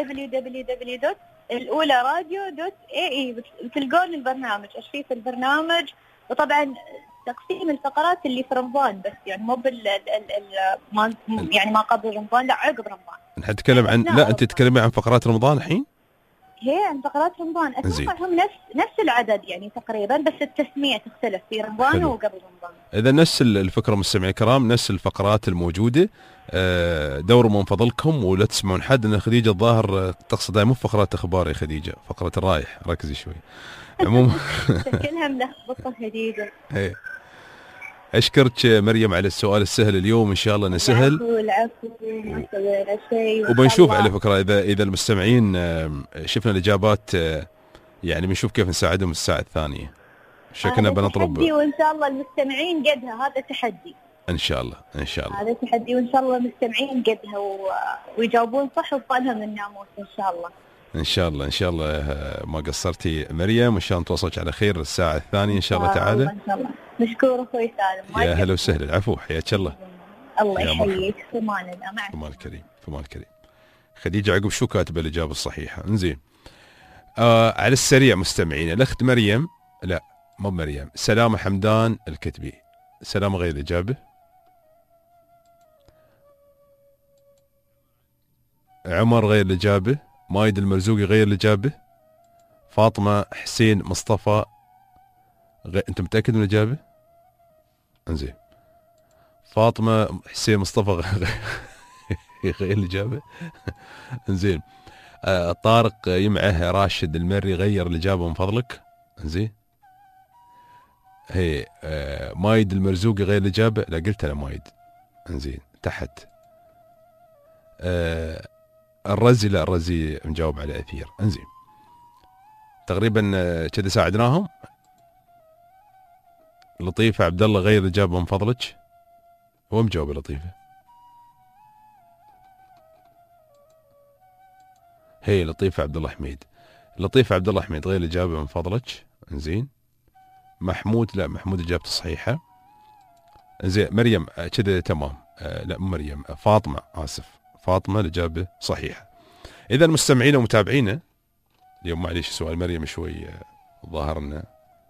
S17: www.الأولى-radio.ae، بتلقون البرنامج، أرشيف البرنامج، وطبعا تقسيم الفقرات اللي في رمضان بس، يعني مو يعني ما قبل رمضان، لا عقب رمضان.
S2: نتكلم عن لا انت تتكلمي عن فقرات رمضان الحين؟
S17: هي عن فقرات رمضان اتوقع هم نفس العدد يعني تقريبا، بس التسمية تختلف في رمضان وقبل رمضان.
S2: اذا نفس الفكرة مستمعي الكرام، نفس الفقرات الموجودة، دوروا من فضلكم ولا تسمعون حد، ان خديجة الظاهر تقصد مو فقرات اخبار يا خديجة، فقرة الرايح، ركزي شوي. عموما
S17: كلها ملخبطة خديجة.
S2: اشكرك مريم على السؤال السهل اليوم، ان شاء الله نسهل.
S17: العفو ما سوينا شيء.
S2: وبنشوف على فكرة اذا المستمعين شفنا الاجابات، يعني بنشوف كيف نساعدهم الساعة الثانية. شكلنا بنطلب
S17: تحدي، وان شاء الله المستمعين قدها، هذا تحدي
S2: ان شاء الله. ان شاء الله
S17: هذا تحدي، وان شاء الله المستمعين قدها ويجاوبون صح وفالهم الناموس ان شاء الله.
S2: ان شاء الله ان شاء الله ما قصرتي مريم، وان شاء الله نتواصلك على خير الساعة الثانية ان شاء الله تعالى.
S17: ان شاء الله. مشكور اخوي سالم.
S2: يا هلا وسهلا. العفو، حياك الله.
S17: الله يحييك. في امان الله.
S2: في امان الكريم. في امان الكريم. خديجة عقب شو كاتبه الاجابة الصحيحة؟ انزين على السريع مستمعين، الاخت مريم، لا مو مريم، سلامة حمدان الكتبي. سلامة غير الاجابة. عمر غير الاجابة. مايد المرزوقي غير الاجابة. فاطمة حسين مصطفى انت متأكد من الاجابة؟ انزين فاطمة حسين مصطفى غير الاجابة. انزين طارق يمعه راشد المري غير الاجابة من فضلك. انزين هي مايد المرزوقي غير الاجابة. لا قلت انا مايد. انزين تحت الرزي، لا الرزي مجاوب على اثير. انزين تقريبا كذا ساعدناهم. لطيفة عبد الله غير الاجابة من فضلك. هو مجاوب لطيفة. هي لطيفة عبد الله حميد. لطيفة عبد الله حميد غير الاجابة من فضلك. إنزين محمود، لا محمود إجابته صحيحة. إنزين مريم كذا تمام. لا مريم، فاطمة، آسف، فاطمة الإجابة صحيحة. إذا مستمعينا ومتابعينا اليوم معليش سؤال مريم شوي ظاهرنا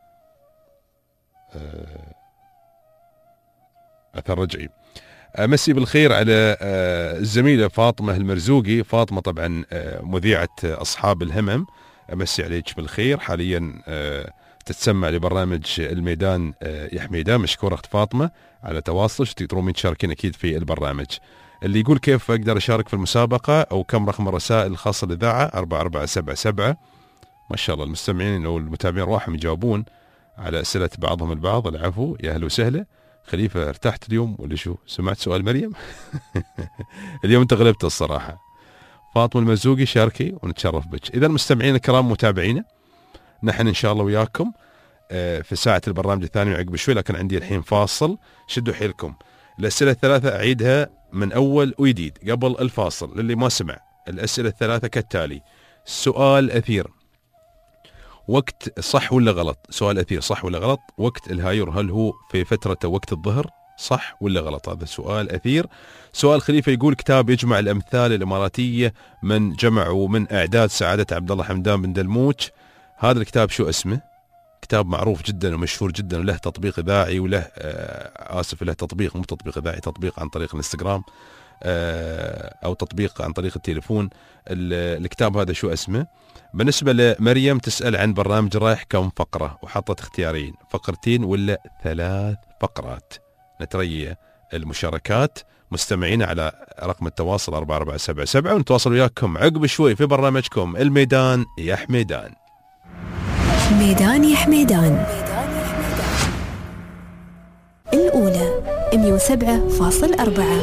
S2: أثر رجعي. أمسي بالخير على الزميلة فاطمة المرزوقي. فاطمة طبعا مذيعة أصحاب الهمم، أمسي عليك بالخير. حاليا تتسمع لبرنامج الميدان يا حميدان. مشكورة أخت فاطمة على تواصلك، تقدرون تشاركين أكيد في البرنامج. اللي يقول كيف أقدر أشارك في المسابقة أو كم رقم الرسائل الخاصة للإذاعة 4477. ما شاء الله المستمعين أو المتابعين رواحهم يجاوبون على أسئلة بعضهم البعض. العفو، يا أهلا وسهلا. خليفة ارتحت اليوم ولا شو؟ سمعت سؤال مريم؟ اليوم انت غلبت الصراحة. فاطمة المرزوقي شاركي ونتشرف بك. إذا المستمعين الكرام متابعينا، نحن إن شاء الله وياكم في ساعة البرنامج الثاني عقب شوي، لكن عندي الحين فاصل. شدوا حيلكم. الأسئلة الثلاثة أعيدها من أول وجديد قبل الفاصل للي ما سمع. الأسئلة الثلاثة كالتالي: سؤال أثير، وقت صح ولا غلط؟ سؤال أثير صح ولا غلط؟ وقت الهاير هل هو في فترة وقت الظهر؟ صح ولا غلط؟ هذا سؤال أثير. سؤال خليفة يقول كتاب يجمع الأمثال الإماراتية من جمع ومن إعداد سعادة عبد الله حمدان بن دلموج. هذا الكتاب شو اسمه؟ كتاب معروف جدا ومشهور جدا وله تطبيق إذاعي وله له تطبيق، مو تطبيق إذاعي، تطبيق عن طريق الانستغرام أو تطبيق عن طريق التليفون. الكتاب هذا شو اسمه؟ بالنسبة لمريم تسأل عن برنامج رايح كم فقرة، وحطت اختيارين، فقرتين ولا 3 فقرات. نتريى المشاركات مستمعين على رقم التواصل 4477 ونتواصل وياكم عقب شوي في برنامجكم الميدان يا حميدان.
S1: ميدان يا حميدان الأولى 107.4.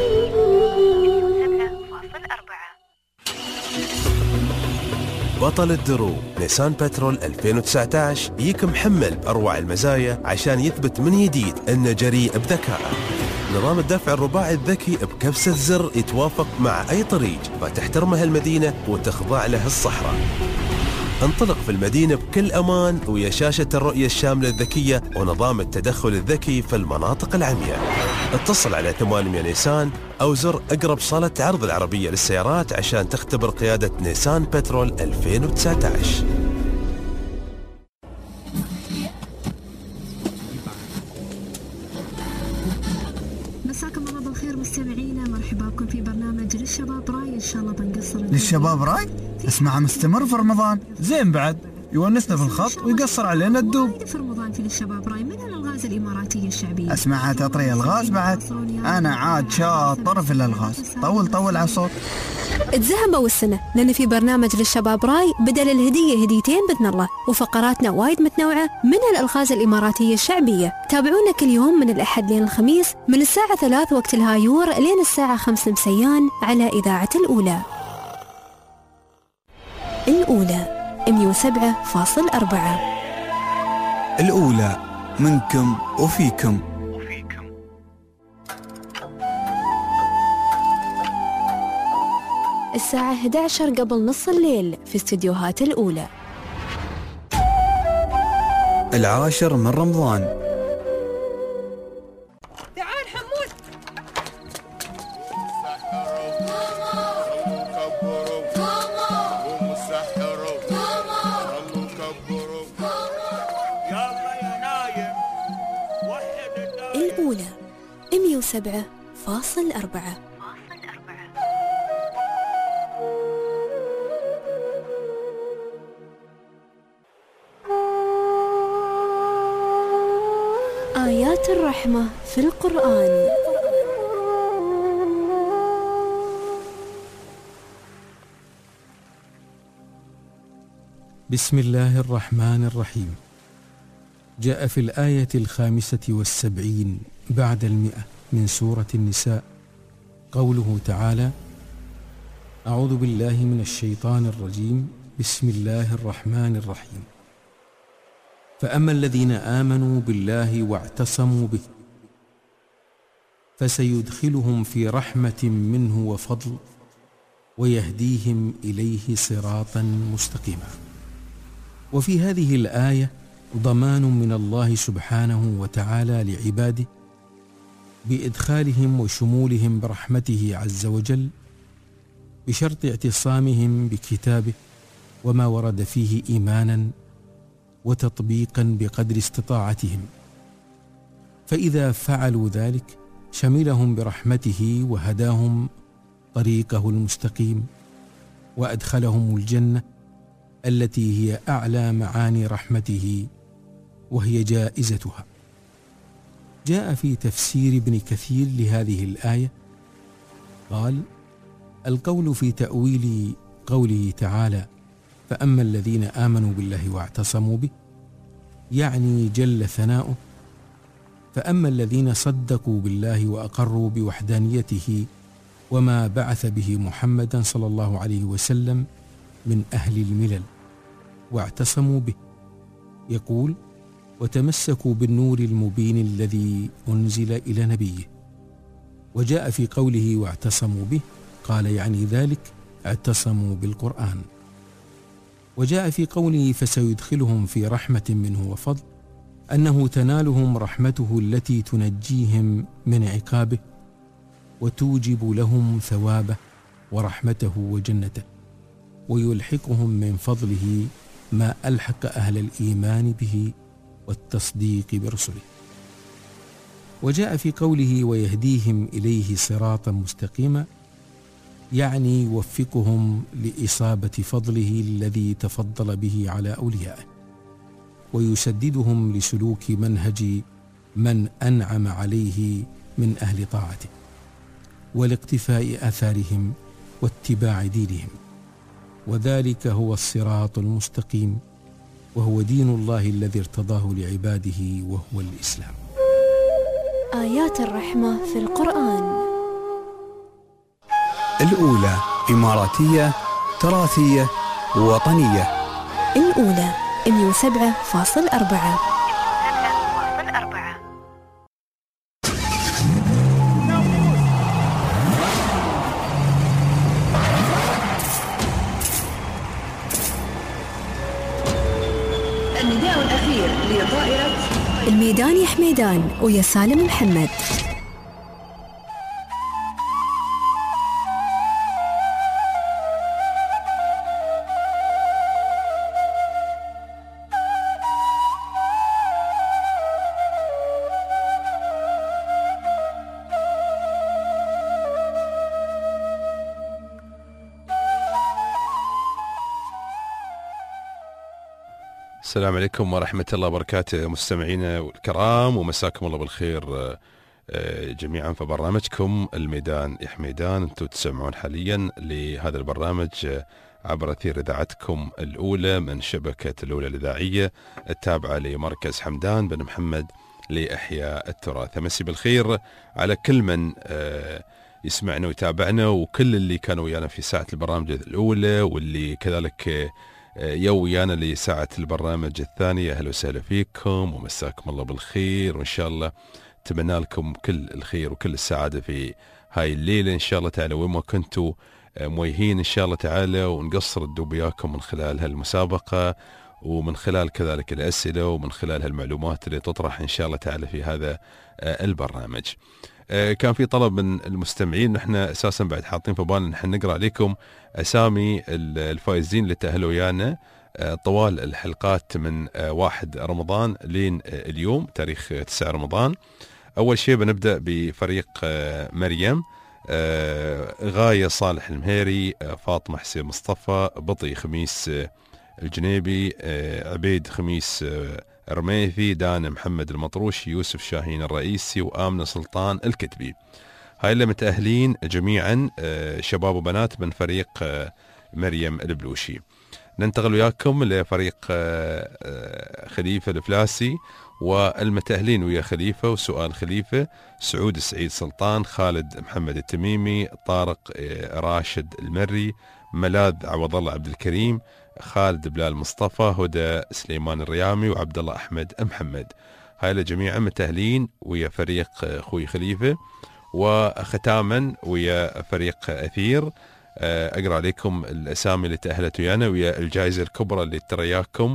S8: بطل الدروب نيسان بترول 2019 يجيك محمل بأروع المزايا عشان يثبت من جديد أنه جريء بذكاء. نظام الدفع الرباعي الذكي بكبسة زر يتوافق مع أي طريق فتحترمه المدينة وتخضع له الصحراء. انطلق في المدينة بكل أمان ويا شاشة الرؤية الشاملة الذكية ونظام التدخل الذكي في المناطق العمياء. اتصل على 800 نيسان أو زر أقرب صالة عرض العربية للسيارات عشان تختبر قيادة نيسان بترول 2019.
S6: مساكم الله بالخير مستمعينا، مرحبا بكم في برنامج للشباب راي. ان شاء الله بنقصر
S18: للشباب راي، اسمعها مستمر في رمضان، زين بعد يونسنا في الخط ويقصر علينا الدوب.
S6: في رمضان في للشباب راي من الالغاز الاماراتيه الشعبيه،
S18: اسمعها تطري الغاز بعد. انا عاد شاطر في الالغاز، طول على الصوت.
S1: تزهموا السنة لأن في برنامج للشباب راي بدل الهدية هديتين بإذن الله، وفقراتنا وايد متنوعة من الألغاز الإماراتية الشعبية. تابعونا كل يوم من الأحد لين الخميس من الساعة 3 وقت الهايور لين الساعة 5 مسيان على إذاعة الأولى. الأولى 107.4.
S9: الأولى منكم وفيكم.
S1: الساعة 11 قبل نص الليل في استديوهات الأولى.
S9: 10 من رمضان.
S19: تعال حمود.
S1: الأولى 107.4. آيات الرحمة في القرآن.
S12: بسم الله الرحمن الرحيم. جاء في الآية 75 بعد 100 من سورة النساء قوله تعالى: أعوذ بالله من الشيطان الرجيم، بسم الله الرحمن الرحيم. فأما الذين آمنوا بالله واعتصموا به فسيدخلهم في رحمة منه وفضل ويهديهم إليه صراطا مستقيما. وفي هذه الآية
S19: ضمان من الله سبحانه وتعالى لعباده بإدخالهم وشمولهم برحمته عز وجل بشرط اعتصامهم بكتابه وما ورد فيه إيمانا وتطبيقا بقدر استطاعتهم، فإذا فعلوا ذلك شملهم برحمته وهداهم طريقه المستقيم وأدخلهم الجنة التي هي أعلى معاني رحمته وهي جائزتها. جاء في تفسير ابن كثير لهذه الآية قال: القول في تأويل قوله تعالى فأما الذين آمنوا بالله واعتصموا به، يعني جل ثناؤه، فأما الذين صدقوا بالله وأقروا بوحدانيته وما بعث به محمدا صلى الله عليه وسلم من أهل الملل واعتصموا به، يقول: وتمسكوا بالنور المبين الذي أنزل إلى نبيه. وجاء في قوله واعتصموا به قال يعني ذلك اعتصموا بالقرآن. وجاء في قوله فسيدخلهم في رحمة منه وفضل أنه تنالهم رحمته التي تنجيهم من عقابه وتوجب لهم ثوابه ورحمته وجنته، ويلحقهم من فضله ما ألحق أهل الإيمان به والتصديق برسله. وجاء في قوله ويهديهم إليه صراطا مستقيما، يعني يوفقهم لإصابة فضله الذي تفضل به على أوليائه، ويسددهم لسلوك منهج من أنعم عليه من أهل طاعته والاقتفاء آثارهم واتباع دينهم، وذلك هو الصراط المستقيم، وهو دين الله الذي ارتضاه لعباده وهو الإسلام.
S1: آيات الرحمة في القرآن:
S9: الأولى إماراتية تراثية وطنية.
S1: الأولى 107.4.
S15: النداء الأخير لطائرة
S1: الميدان يا حميدان ويا سالم محمد.
S2: السلام عليكم ورحمة الله وبركاته مستمعينا الكرام، ومساكم الله بالخير جميعا في برنامجكم الميدان يا حميدان. انتم تسمعون حاليا لهذا البرنامج عبر أثير إذاعتكم الأولى من شبكة الأولى الإذاعية التابعة لمركز حمدان بن محمد لإحياء التراث. أمسي بالخير على كل من يسمعنا ويتابعنا، وكل اللي كانوا ويانا في ساعة البرامج الأولى، واللي كذلك يويانا لساعة البرنامج الثانية. أهلا وسهلا فيكم ومساكم الله بالخير، وإن شاء الله تمنى لكم كل الخير وكل السعادة في هاي الليلة إن شاء الله تعالى، وين ما كنتوا مويهين إن شاء الله تعالى، ونقصر الدوب وياكم من خلال هالمسابقة، ومن خلال كذلك الأسئلة، ومن خلال هالمعلومات اللي تطرح إن شاء الله تعالى في هذا البرنامج. كان في طلب من المستمعين، نحن أساسا بعد حاطين في بالنا نحن نقرأ عليكم أسامي الفائزين اللي تأهلوا ويانا طوال الحلقات من 1 رمضان لين اليوم تاريخ 9 رمضان. أول شيء بنبدأ بفريق مريم، غاية صالح المهيري، فاطمة حسين مصطفى، بطي خميس الجنيبي، عبيد خميس رميثي، دانا محمد المطروشي، يوسف شاهين الرئيسي، وآمنة سلطان الكتبي. هاي اللي متأهلين جميعا شباب وبنات من فريق مريم البلوشي. ننتقل وياكم لفريق خليفة الفلاسي، والمتأهلين ويا خليفة وسؤال خليفة: سعود السعيد سلطان، خالد محمد التميمي، طارق راشد المري، ملاذ عوض الله عبد الكريم، خالد بلال مصطفى، هدى سليمان الريامي، وعبد الله أحمد محمد. هاي جميعا متأهلين ويا فريق أخوي خليفة. وختاما ويا فريق أثير أقرأ عليكم الأسامي اللي تأهلت ويانا ويا الجائزة الكبرى اللي ترياكم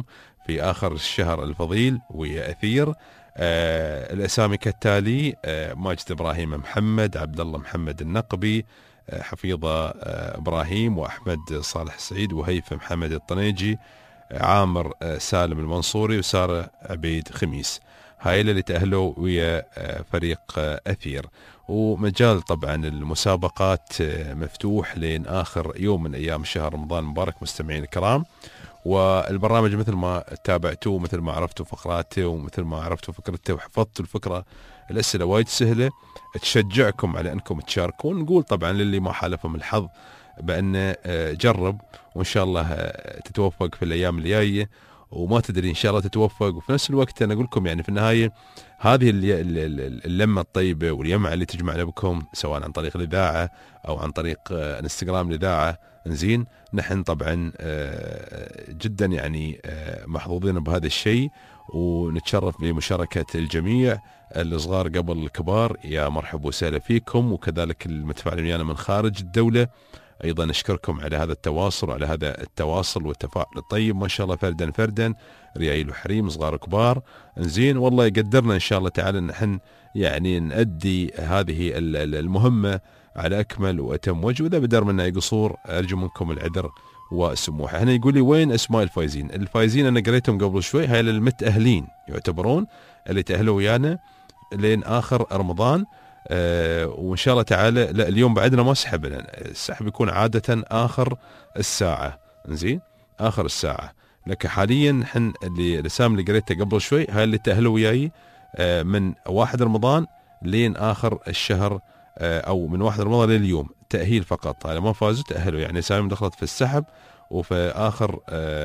S2: في آخر الشهر الفضيل ويا أثير. الأسامي كالتالي: ماجد إبراهيم محمد، عبد الله محمد النقبي، حفيظة إبراهيم، وأحمد صالح سعيد، وهيثم محمد الطنيجي، عامر سالم المنصوري، وسارة عبيد خميس. هاي اللي تأهلوا ويا فريق أثير. ومجال طبعا المسابقات مفتوح لين آخر يوم من أيام شهر رمضان المبارك مستمعين الكرام. والبرنامج مثل ما تابعتوه، مثل ما عرفتوا فقراته، ومثل ما عرفتوا فكرته وحفظتوا الفكرة، الأسئلة وايد سهلة تشجعكم على أنكم تشاركون. نقول طبعا للي ما حالفهم الحظ بأن جرب، وإن شاء الله تتوفق في الأيام اللي جاية، وما تدري إن شاء الله تتوفق. وفي نفس الوقت أنا أقول لكم يعني في النهاية هذه اللمة الطيبة والجمعة اللي تجمعنا بكم، سواء عن طريق الإذاعة أو عن طريق انستغرام الإذاعة، إنزين نحن طبعا جدا يعني محظوظين بهذا الشيء، ونتشرف بمشاركة الجميع، الصغار قبل الكبار. يا مرحبا وسهلا فيكم، وكذلك المتفاعلين ويانا من خارج الدولة أيضا نشكركم على هذا التواصل وعلى هذا التواصل والتفاعل الطيب، ما شاء الله فردا فردا، ريايل وحريم، صغار كبار. إنزين والله يقدرنا إن شاء الله تعالى نحن يعني نأدي هذه المهمة على أكمل وأتم وجه، وإذا بدر منا قصور أرجو منكم العذر والسموح. هنا يقول لي وين أسماء الفايزين؟ الفايزين أنا قريتهم قبل شوي، هاي المتأهلين يعتبرون اللي تأهلوا ويانا لين آخر رمضان. وإن شاء الله تعالى لا اليوم بعدنا ما سحبنا، السحب يكون عادة آخر الساعة. إنزين آخر الساعة، لك حاليا نحن اللي الأسامي اللي قريتها قبل شوي هاي اللي تأهلوا وياي من 1 رمضان لين آخر الشهر، أو من 1 رمضان لليوم تأهيل فقط. هذا ما فازوا تأهلوا، يعني أسامي دخلت في السحب، وفي آخر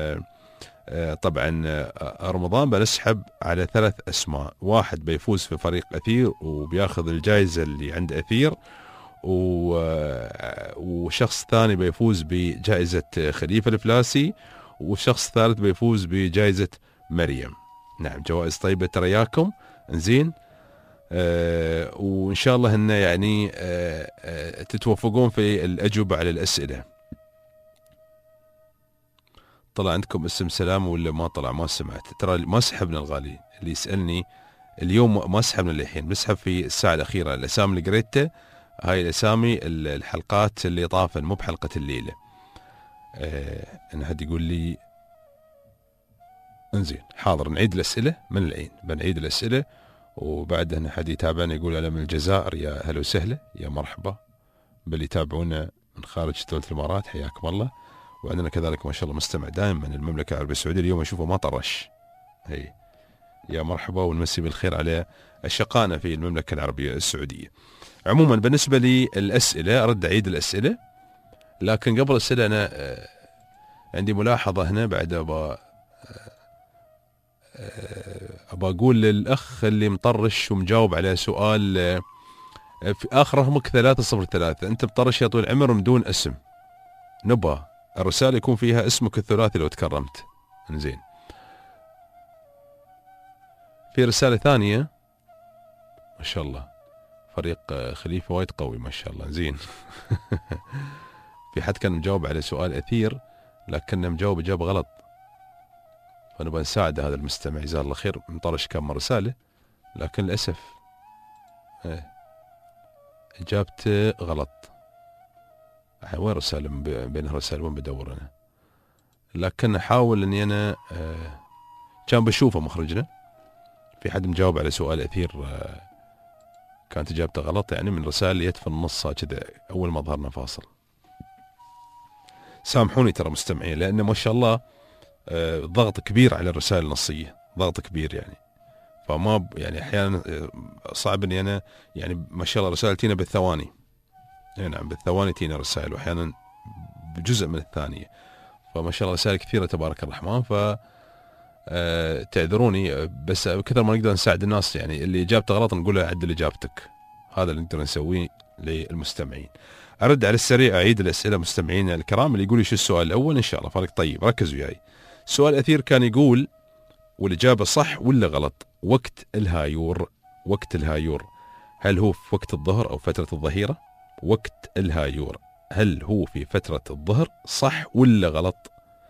S2: طبعا رمضان بنسحب على 3 أسماء. واحد بيفوز في فريق أثير وبياخذ الجائزة اللي عند أثير، وشخص ثاني بيفوز بجائزة خليفة الفلاسي، وشخص ثالث بيفوز بجائزة مريم. نعم جوائز طيبة ترياكم. إنزين وإن شاء الله إن يعني تتوفقون في الأجوبة على الأسئلة. طلع عندكم اسم سلام ولا ما طلع؟ ما سمعت، ترى ما سحبنا الغالي اللي يسألني اليوم، ما سحبنا للحين، بسحب في الساعة الأخيرة. الأسامي اللي قريتها هاي الأسامي الحلقات اللي طافن، مو بحلقة الليلة. أنا حد يقول لي انزين حاضر نعيد الأسئلة من العين، بنعيد الأسئلة، وبعدها حد يتابعنا يقول أنا من الجزائر، يا هلا وسهلا، يا مرحبا باللي يتابعونا من خارج دولة الإمارات، حياكم الله. وعندنا كذلك ما شاء الله مستمع دائم من المملكة العربية السعودية، اليوم أشوفه ما طرش، هي يا مرحبا ونمسي بالخير على أشقائنا في المملكة العربية السعودية. عموما بالنسبة لي الأسئلة أرد أعيد الأسئلة، لكن قبل الأسئلة أنا عندي ملاحظة هنا بعد أبا أقول للأخ اللي مطرش ومجاوب على سؤال في آخر رقمك 303، أنت مطرش يا طويل العمر بدون اسم، نبى الرسالة يكون فيها اسمك الثلاثي لو تكرمت. زين في رسالة ثانية ما شاء الله، فريق خليفة وايد قوي ما شاء الله. زين في حد كان مجاوب على سؤال أثير لكنه مجاوب إجابة غلط، فنبغى نساعد هذا المستمع جزاه الله خير، مطرش كم رسالة لكن للأسف إجابته غلط. وين رسالة بين الرسائل وين بدور أنا؟ لكن أحاول إني أنا كان بشوفه مخرجنا في حد مجاوب على سؤال أثير كانت إجابته غلط، يعني من رسائل اللي في النص كذا أول ما ظهرنا فاصل. سامحوني ترى مستمعين، لأن ما شاء الله ضغط كبير على الرسائل النصية، ضغط كبير يعني، فما يعني أحيانا صعب إني أنا يعني ما شاء الله رسائل تينا بالثواني، نعم بالثواني تينا رسائل، وأحيانا بجزء من الثانية، فما شاء الله رسائل كثيرة تبارك الرحمن. ف تعذروني بس كثر ما نقدر نساعد الناس، يعني اللي إجابته غلط نقول له عدل إجابتك، هذا اللي نقدر نسويه للمستمعين. أرد على السريع أعيد الأسئلة مستمعين الكرام اللي يقول لي شو السؤال الأول إن شاء الله فرق طيب ركزوا وياي. سؤال أثير كان يقول والإجابة صح ولا غلط، وقت الهايور، وقت الهايور هل هو في وقت الظهر أو فترة الظهيرة؟ وقت الهايور هل هو في فترة الظهر صح ولا غلط؟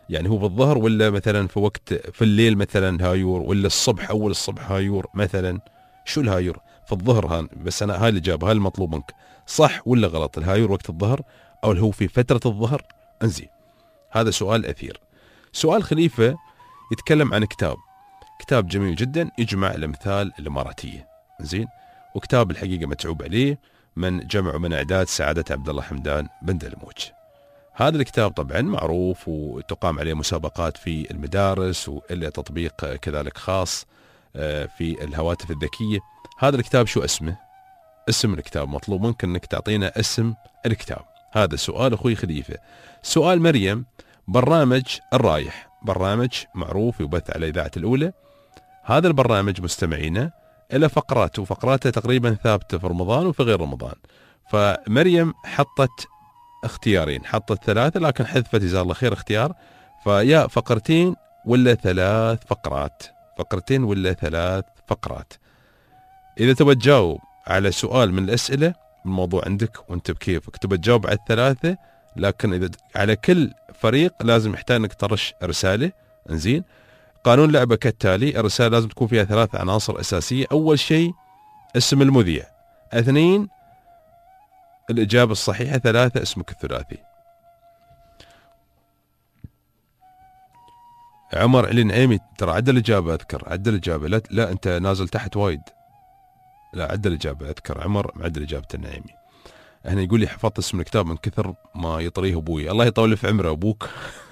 S2: يعني هو في الظهر ولا مثلا في وقت في الليل مثلا هايور، ولا الصبح أول الصبح هايور مثلا؟ شو الهايور في الظهر؟ هان بس أنا هاي الإجابة، هاي المطلوب منك، صح ولا غلط؟ الهايور وقت الظهر أو هو في فترة الظهر؟ انزين، هذا سؤال أثير. سؤال خليفة يتكلم عن كتاب جميل جدا يجمع الأمثال الإماراتية، زين، وكتاب الحقيقة متعوب عليه من جمع ومن إعداد سعادة عبد الله حمدان بن دلموج. هذا الكتاب طبعا معروف وتقام عليه مسابقات في المدارس وإلا تطبيق كذلك خاص في الهواتف الذكية. هذا الكتاب شو اسمه؟ اسم الكتاب، مطلوب منك أنك تعطينا اسم الكتاب. هذا سؤال أخوي خليفة. سؤال مريم، برنامج الرايح برنامج معروف يبث على إذاعة الأولى. هذا البرنامج مستمعينا إلى فقرات، وفقراته تقريبا ثابتة في رمضان وفي غير رمضان. فمريم حطت اختيارين، حطت 3 لكن حذفت جزاه الله خير اختيار، فيا فقرتين ولا 3 فقرات، فقرتين ولا 3 فقرات. إذا تبى تجاوب على سؤال من الأسئلة الموضوع عندك وانت بكيفك، تبى تجاوب على 3، لكن إذا على كل فريق لازم يحتاج انك ترش رسالة. انزين، قانون لعبة كالتالي: الرسالة لازم تكون فيها 3 عناصر أساسية. أول شيء اسم المذيع، 2 الإجابة الصحيحة، 3 اسمك الثلاثي. عمر علي نعيمي ترى عدل الإجابة، أذكر عدل الإجابة، لا أنت نازل تحت وايد، لا عدل الإجابة، أذكر عمر معدل إجابة النعيمي. هنا يقول لي حفظت اسم الكتاب من كثر ما يطريه أبوي، الله يطول في عمره أبوك.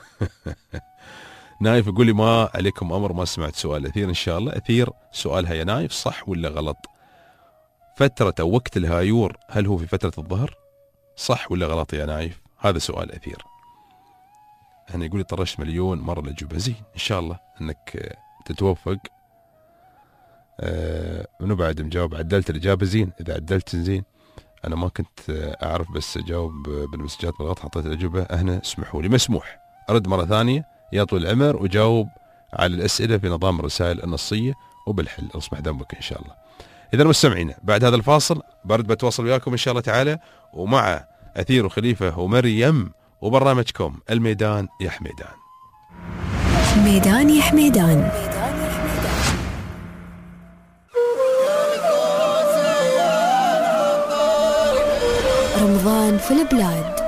S2: نايف يقول لي ما عليكم أمر، ما سمعت سؤال أثير. إن شاء الله أثير سؤالها يا نايف، صح ولا غلط؟ فترة أو وقت الهايور هل هو في فترة الظهر؟ صح ولا غلط يا نايف؟ هذا سؤال أثير. هنا يقول لي طرشت مليون مرة الأجوبة. زين، إن شاء الله أنك تتوفق. منو بعد مجاوب؟ عدلت الإجابة، زين، إذا عدلت زين. أنا ما كنت أعرف بس أجاوب بالمسجات بالغلط، حطيت الأجوبة. هنا اسمحوا لي، مسموح أرد مرة ثانية يا طول العمر وجاوب على الأسئلة في نظام الرسائل النصية وبالحل، أصبح دمك إن شاء الله. إذا مستمعينا بعد هذا الفاصل برد بتواصل وياكم إن شاء الله تعالى، ومع أثير وخليفة ومريم وبرنامجكم الميدان يا حميدان.
S1: ميدان يا حميدان. رمضان في البلاد.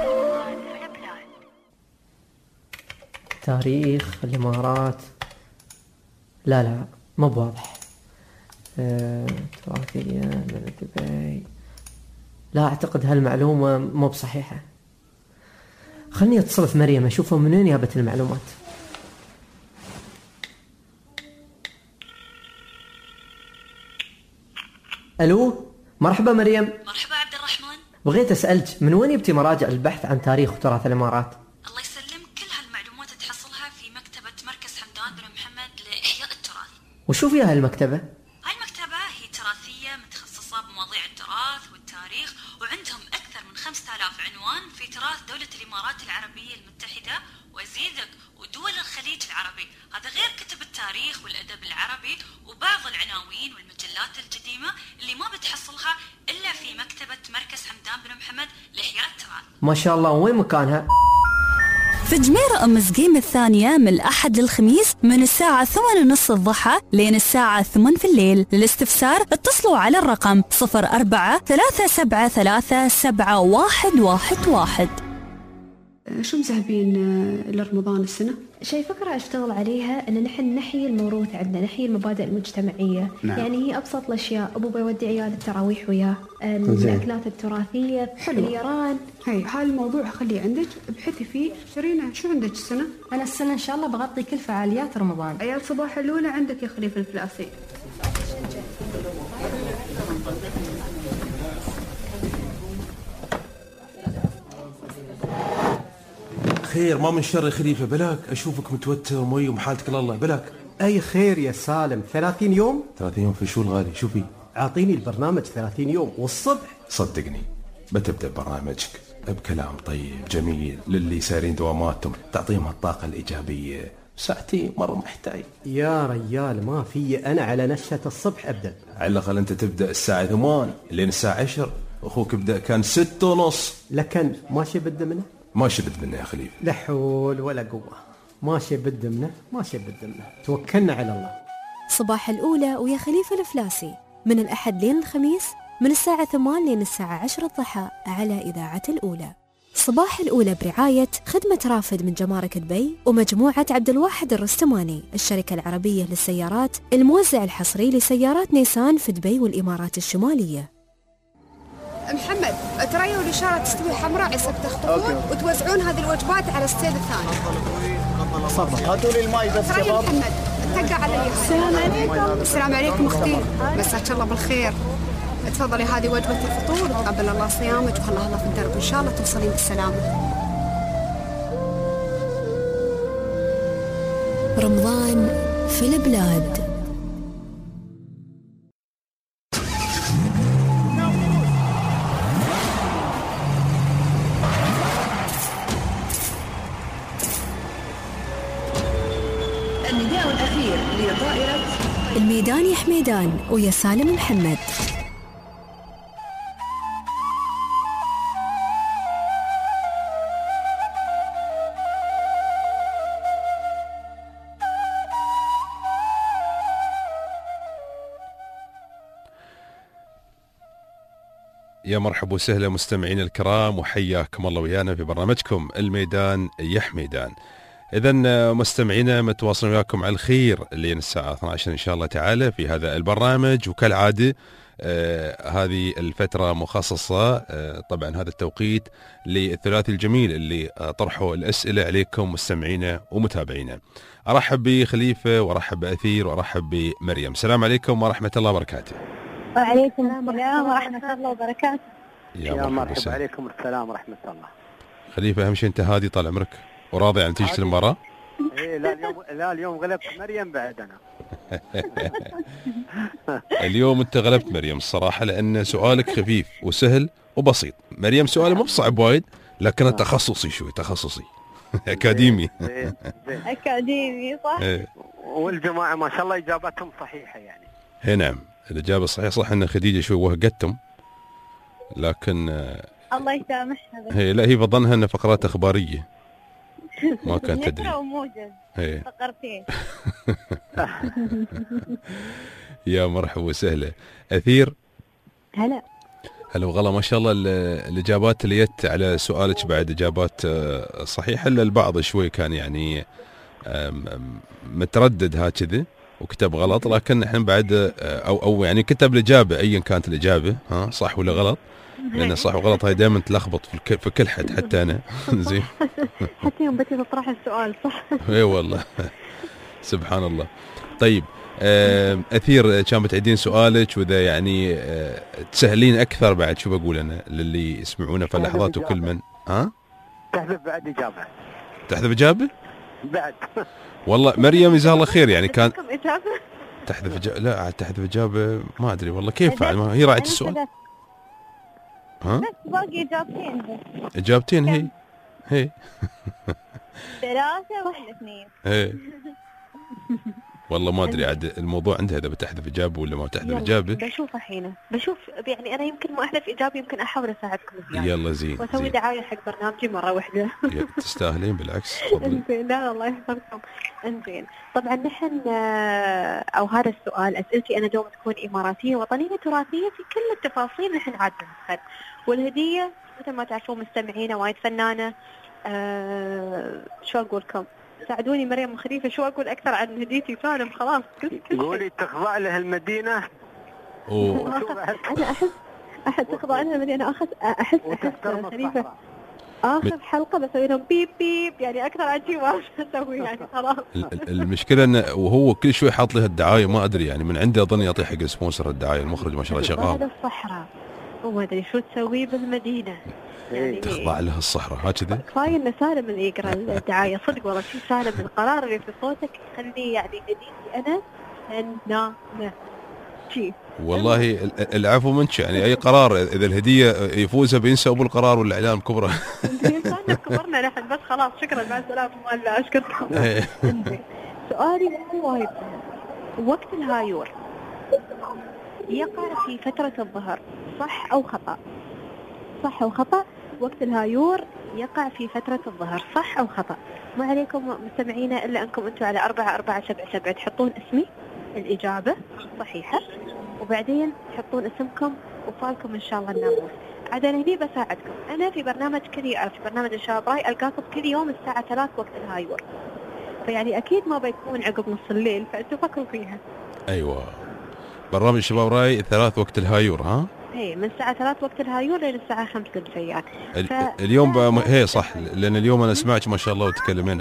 S11: تاريخ الإمارات، لا مو بواضح. تراثية من دبي، لا أعتقد هالمعلومة مو بصحيحة. خلني أتصل في مريم أشوفها من وين جابت المعلومات. ألو، مرحبا مريم.
S20: مرحبا عبد الرحمن.
S11: بغيت أسألك من وين جبتي مراجع البحث عن تاريخ وتراث الإمارات؟
S20: الله يسلمك، كل هالمعلومات تحصلها في مكتبة مركز حمدان بن محمد لإحياء التراث.
S11: وشو فيها هالمكتبة؟
S20: هاي المكتبة هي تراثية متخصصة بمواضيع التراث والتاريخ، وعندهم أكثر من 5000 عنوان في تراث دولة الإمارات العربية المتحدة وزيدك ودول الخليج العربي. هذا غير كتب التاريخ والأدب العربي وبعض العناوين والمجلات القديمة اللي ما بتحصلها إلا في مكتبة مركز حمدان بن محمد لإحياء التراث.
S11: ما شاء الله، وين مكانها؟
S20: في جميرة أم زقيم الثانية من الأحد للخميس من الساعة 8:30 الضحى لين الساعة 8 في الليل. للاستفسار اتصلوا على الرقم 04-373-7111.
S3: شو مذهبين لرمضان السنة؟
S7: شيء فكرة أشتغل عليها أن نحن نحيي الموروث عندنا، نحيي المبادئ المجتمعية.
S3: نعم.
S7: يعني هي أبسط الأشياء، أبوي يودي عيال التراويح وياه، الأكلات التراثية، اليران.
S3: هاي الموضوع خليه عندك، ابحثي فيه. شيرين شو عندك السنة؟
S21: أنا السنة إن شاء الله بغطي كل فعاليات رمضان.
S3: عيال صباح الأولى عندك يا خليفة الفلاسي.
S2: خير، ما من شر خليفة، بلاك أشوفك متوتر ومي ومحالتك لله، بلاك.
S13: أي خير يا سالم، 30 يوم؟
S2: 30 يوم في شو الغالي؟ شو في؟
S13: أعطيني البرنامج 30 يوم والصبح.
S2: صدقني بتبدأ برنامجك بكلام طيب جميل للي سارين دواماتهم، تعطيهم الطاقة الإيجابية. ساعتين مرة محتاج
S13: يا رجال، ما في، أنا على نشة الصبح أبدأ.
S2: على الأقل أنت تبدأ الساعة 8 لين الساعة 10، أخوك بدأ كان 6:30.
S13: لكن ما شبد منه؟
S2: ما شبت منه يا خليفة.
S13: لا حول ولا قوة. ماشية بالدمنة توكلنا على الله.
S1: صباح الأولى ويا خليفة الفلاسي من الأحد لين الخميس من الساعة 8 لين الساعة 10 الضحى على إذاعة الأولى. صباح الأولى برعاية خدمة رافد من جمارك دبي ومجموعة عبد الواحد الرستماني، الشركة العربية للسيارات، الموزع الحصري لسيارات نيسان في دبي والإمارات الشمالية.
S3: محمد تريوا الإشارة تستوي حمراء عساك تخطفون وتوزعون هذه الوجبات على الستيل الثاني.
S18: صبر هاتوا لي الماي بس شباب.
S3: محمد اتقى علي. السلام عليكم. السلام عليكم اختي، مساك الله بالخير. تفضلي هذه وجبة الفطور وتقبل الله صيامك وخلى الله في الدرب إن شاء الله توصلين بالسلامة.
S1: رمضان في البلاد.
S4: النداء الأخير لطائرة
S1: الميدان يا حميدان ويا سالم محمد.
S2: يا مرحبا وسهلا مستمعين الكرام وحياكم الله ويانا في برنامجكم الميدان يا حميدان. إذا مستمعينا متواصلين وياكم على الخير لين الساعة 12 إن شاء الله تعالى في هذا البرنامج، وكالعادة هذه الفترة مخصصة طبعا هذا التوقيت للثلاثي الجميل اللي طرحوا الأسئلة عليكم مستمعينا ومتابعينا. أرحب بخليفة وأرحب بأثير وأرحب بمريم. السلام عليكم ورحمة الله وبركاته.
S17: وعليكم السلام ورحمة الله وبركاته.
S16: يا مرحبا. عليكم السلام ورحمة الله.
S2: خليفة أهم شيء أنت هادي طال عمرك وراضي عن نتيجة المباراة؟
S16: إيه لا اليوم غلبت مريم بعد أنا.
S2: اليوم أنت غلبت مريم الصراحة، لأن سؤالك خفيف وسهل وبسيط. مريم سؤاله مو بصعب وايد لكنه تخصصي شوي، تخصصي أكاديمي.
S17: أكاديمي صح.
S16: والجماعة ما شاء الله إجاباتهم صحيحة يعني.
S2: هي نعم الإجابة صحيحة. صح أن خديجة شوي وهقتهم لكن
S17: الله يسامحها.
S2: هي لا هي بظنها أن فقرات أخبارية ما كانت تدري.
S17: فقرتين.
S2: يا مرحبا وسهلا. أثير
S17: هلا
S2: وغلا ما شاء الله الإجابات اللي جت على سؤالك بعد إجابات صحيحة، إلا البعض شوي كان يعني متردد هكذا وكتب غلط، لكن احنا بعد او يعني كتب الإجابة ايا كانت الإجابة ها صح ولا غلط، لأن صح وغلط هاي دائما تلخبط في كل حد حتى أنا. زين
S17: حتى يوم بتي تطرح السؤال صح.
S2: اي والله سبحان الله. طيب أثير كان بتعيدين سؤالك وإذا يعني تسهلين أكثر بعد شو بقول أنا للي يسمعونا في اللحظات وكل من
S16: تحذف بعد إجابة.
S2: تحذف إجابة؟
S16: بعد
S2: والله مريم جزاها الله خير يعني كان تحذف إجابة. لا تحذف إجابة ما أدري والله كيف فعل، ما هي راعت السؤال.
S17: بس باقي إجابتين بس.
S2: إجابتين هي
S17: 3 ولا 2.
S2: هي والله ما أدري عاد الموضوع عندها إذا بتحذف إجابة ولا ما بتحذف إجابة.
S10: بشوف الحين يعني أنا يمكن ما أحذف إجابة، يمكن أحاول أساعدكم زيادة.
S2: يلا زين
S10: وأسوي دعاية حق برنامجي مرة واحدة.
S2: تستاهلين بالعكس.
S10: انزين لا الله يحفظكم. انزين طبعا نحن أو هذا السؤال أسئلتي أنا دوم تكون إماراتية وطنية تراثية في كل التفاصيل نحن عاد ندخل، والهدية مثل ما تعرفون مستمعينا وايد فنانة. شو أقول لكم؟ ساعدوني مريم وخليفة شو أقول أكثر عن هديتي سالم خلاص كل
S16: قولي تخضع لها المدينة.
S10: أنا أحس تخضع لها المدينة. أحس خليفة آخر حلقة بسوي لهم بيب بيب يعني أكثر عن شيء ما أسوي يعني خلاص.
S2: المشكلة إنه وهو كل شوي حاط لها الدعاية ما أدري يعني من عنده أظن يعطي حق السبونسر الدعاية، المخرج ما شاء الله شغال.
S10: هذا الصحراء وما أدري شو تسوي بالمدينة يعني
S2: تخضع لها الصحراء هكذا.
S10: كفاية إن سالم اللي يقرأ الدعاية صدق والله شيء سالم القرار اللي في صوتك يخلي يعني هديتي أنا نعم شيء.
S2: والله العفو منك يعني أي قرار إذا الهدية يفوزها بينسى أبو القرار والإعلان كبرى.
S10: كبرنا نحن بس خلاص شكرا مع السلامة ولا أشكركم. سؤالي مو وايد. وقت الهايور يقع في فترة الظهر صح أو خطأ؟ صح أو خطأ؟ وقت الهايور يقع في فترة الظهر، صح أو خطأ؟ ما عليكم مستمعينا إلا أنكم أنتم على 4477 تحطون اسمي الإجابة صحيحة، وبعدين تحطون اسمكم وفالكم إن شاء الله الناموس. عاد أنا هني بساعدكم، أنا في برنامج في برنامج الشباب راي ألقاكم كل يوم الساعة 3 وقت الهايور، فيعني أكيد ما بيكون عقب نص الليل، فأنتوا فكروا فيها.
S2: أيوة، برنامج الشباب راي 3 وقت الهايور، ها؟
S10: هي من الساعة 3 وقت الهايور لين الساعة 5 للفيات.
S2: اليوم هي صح، لأن اليوم أنا سمعت ما شاء الله وتكلمين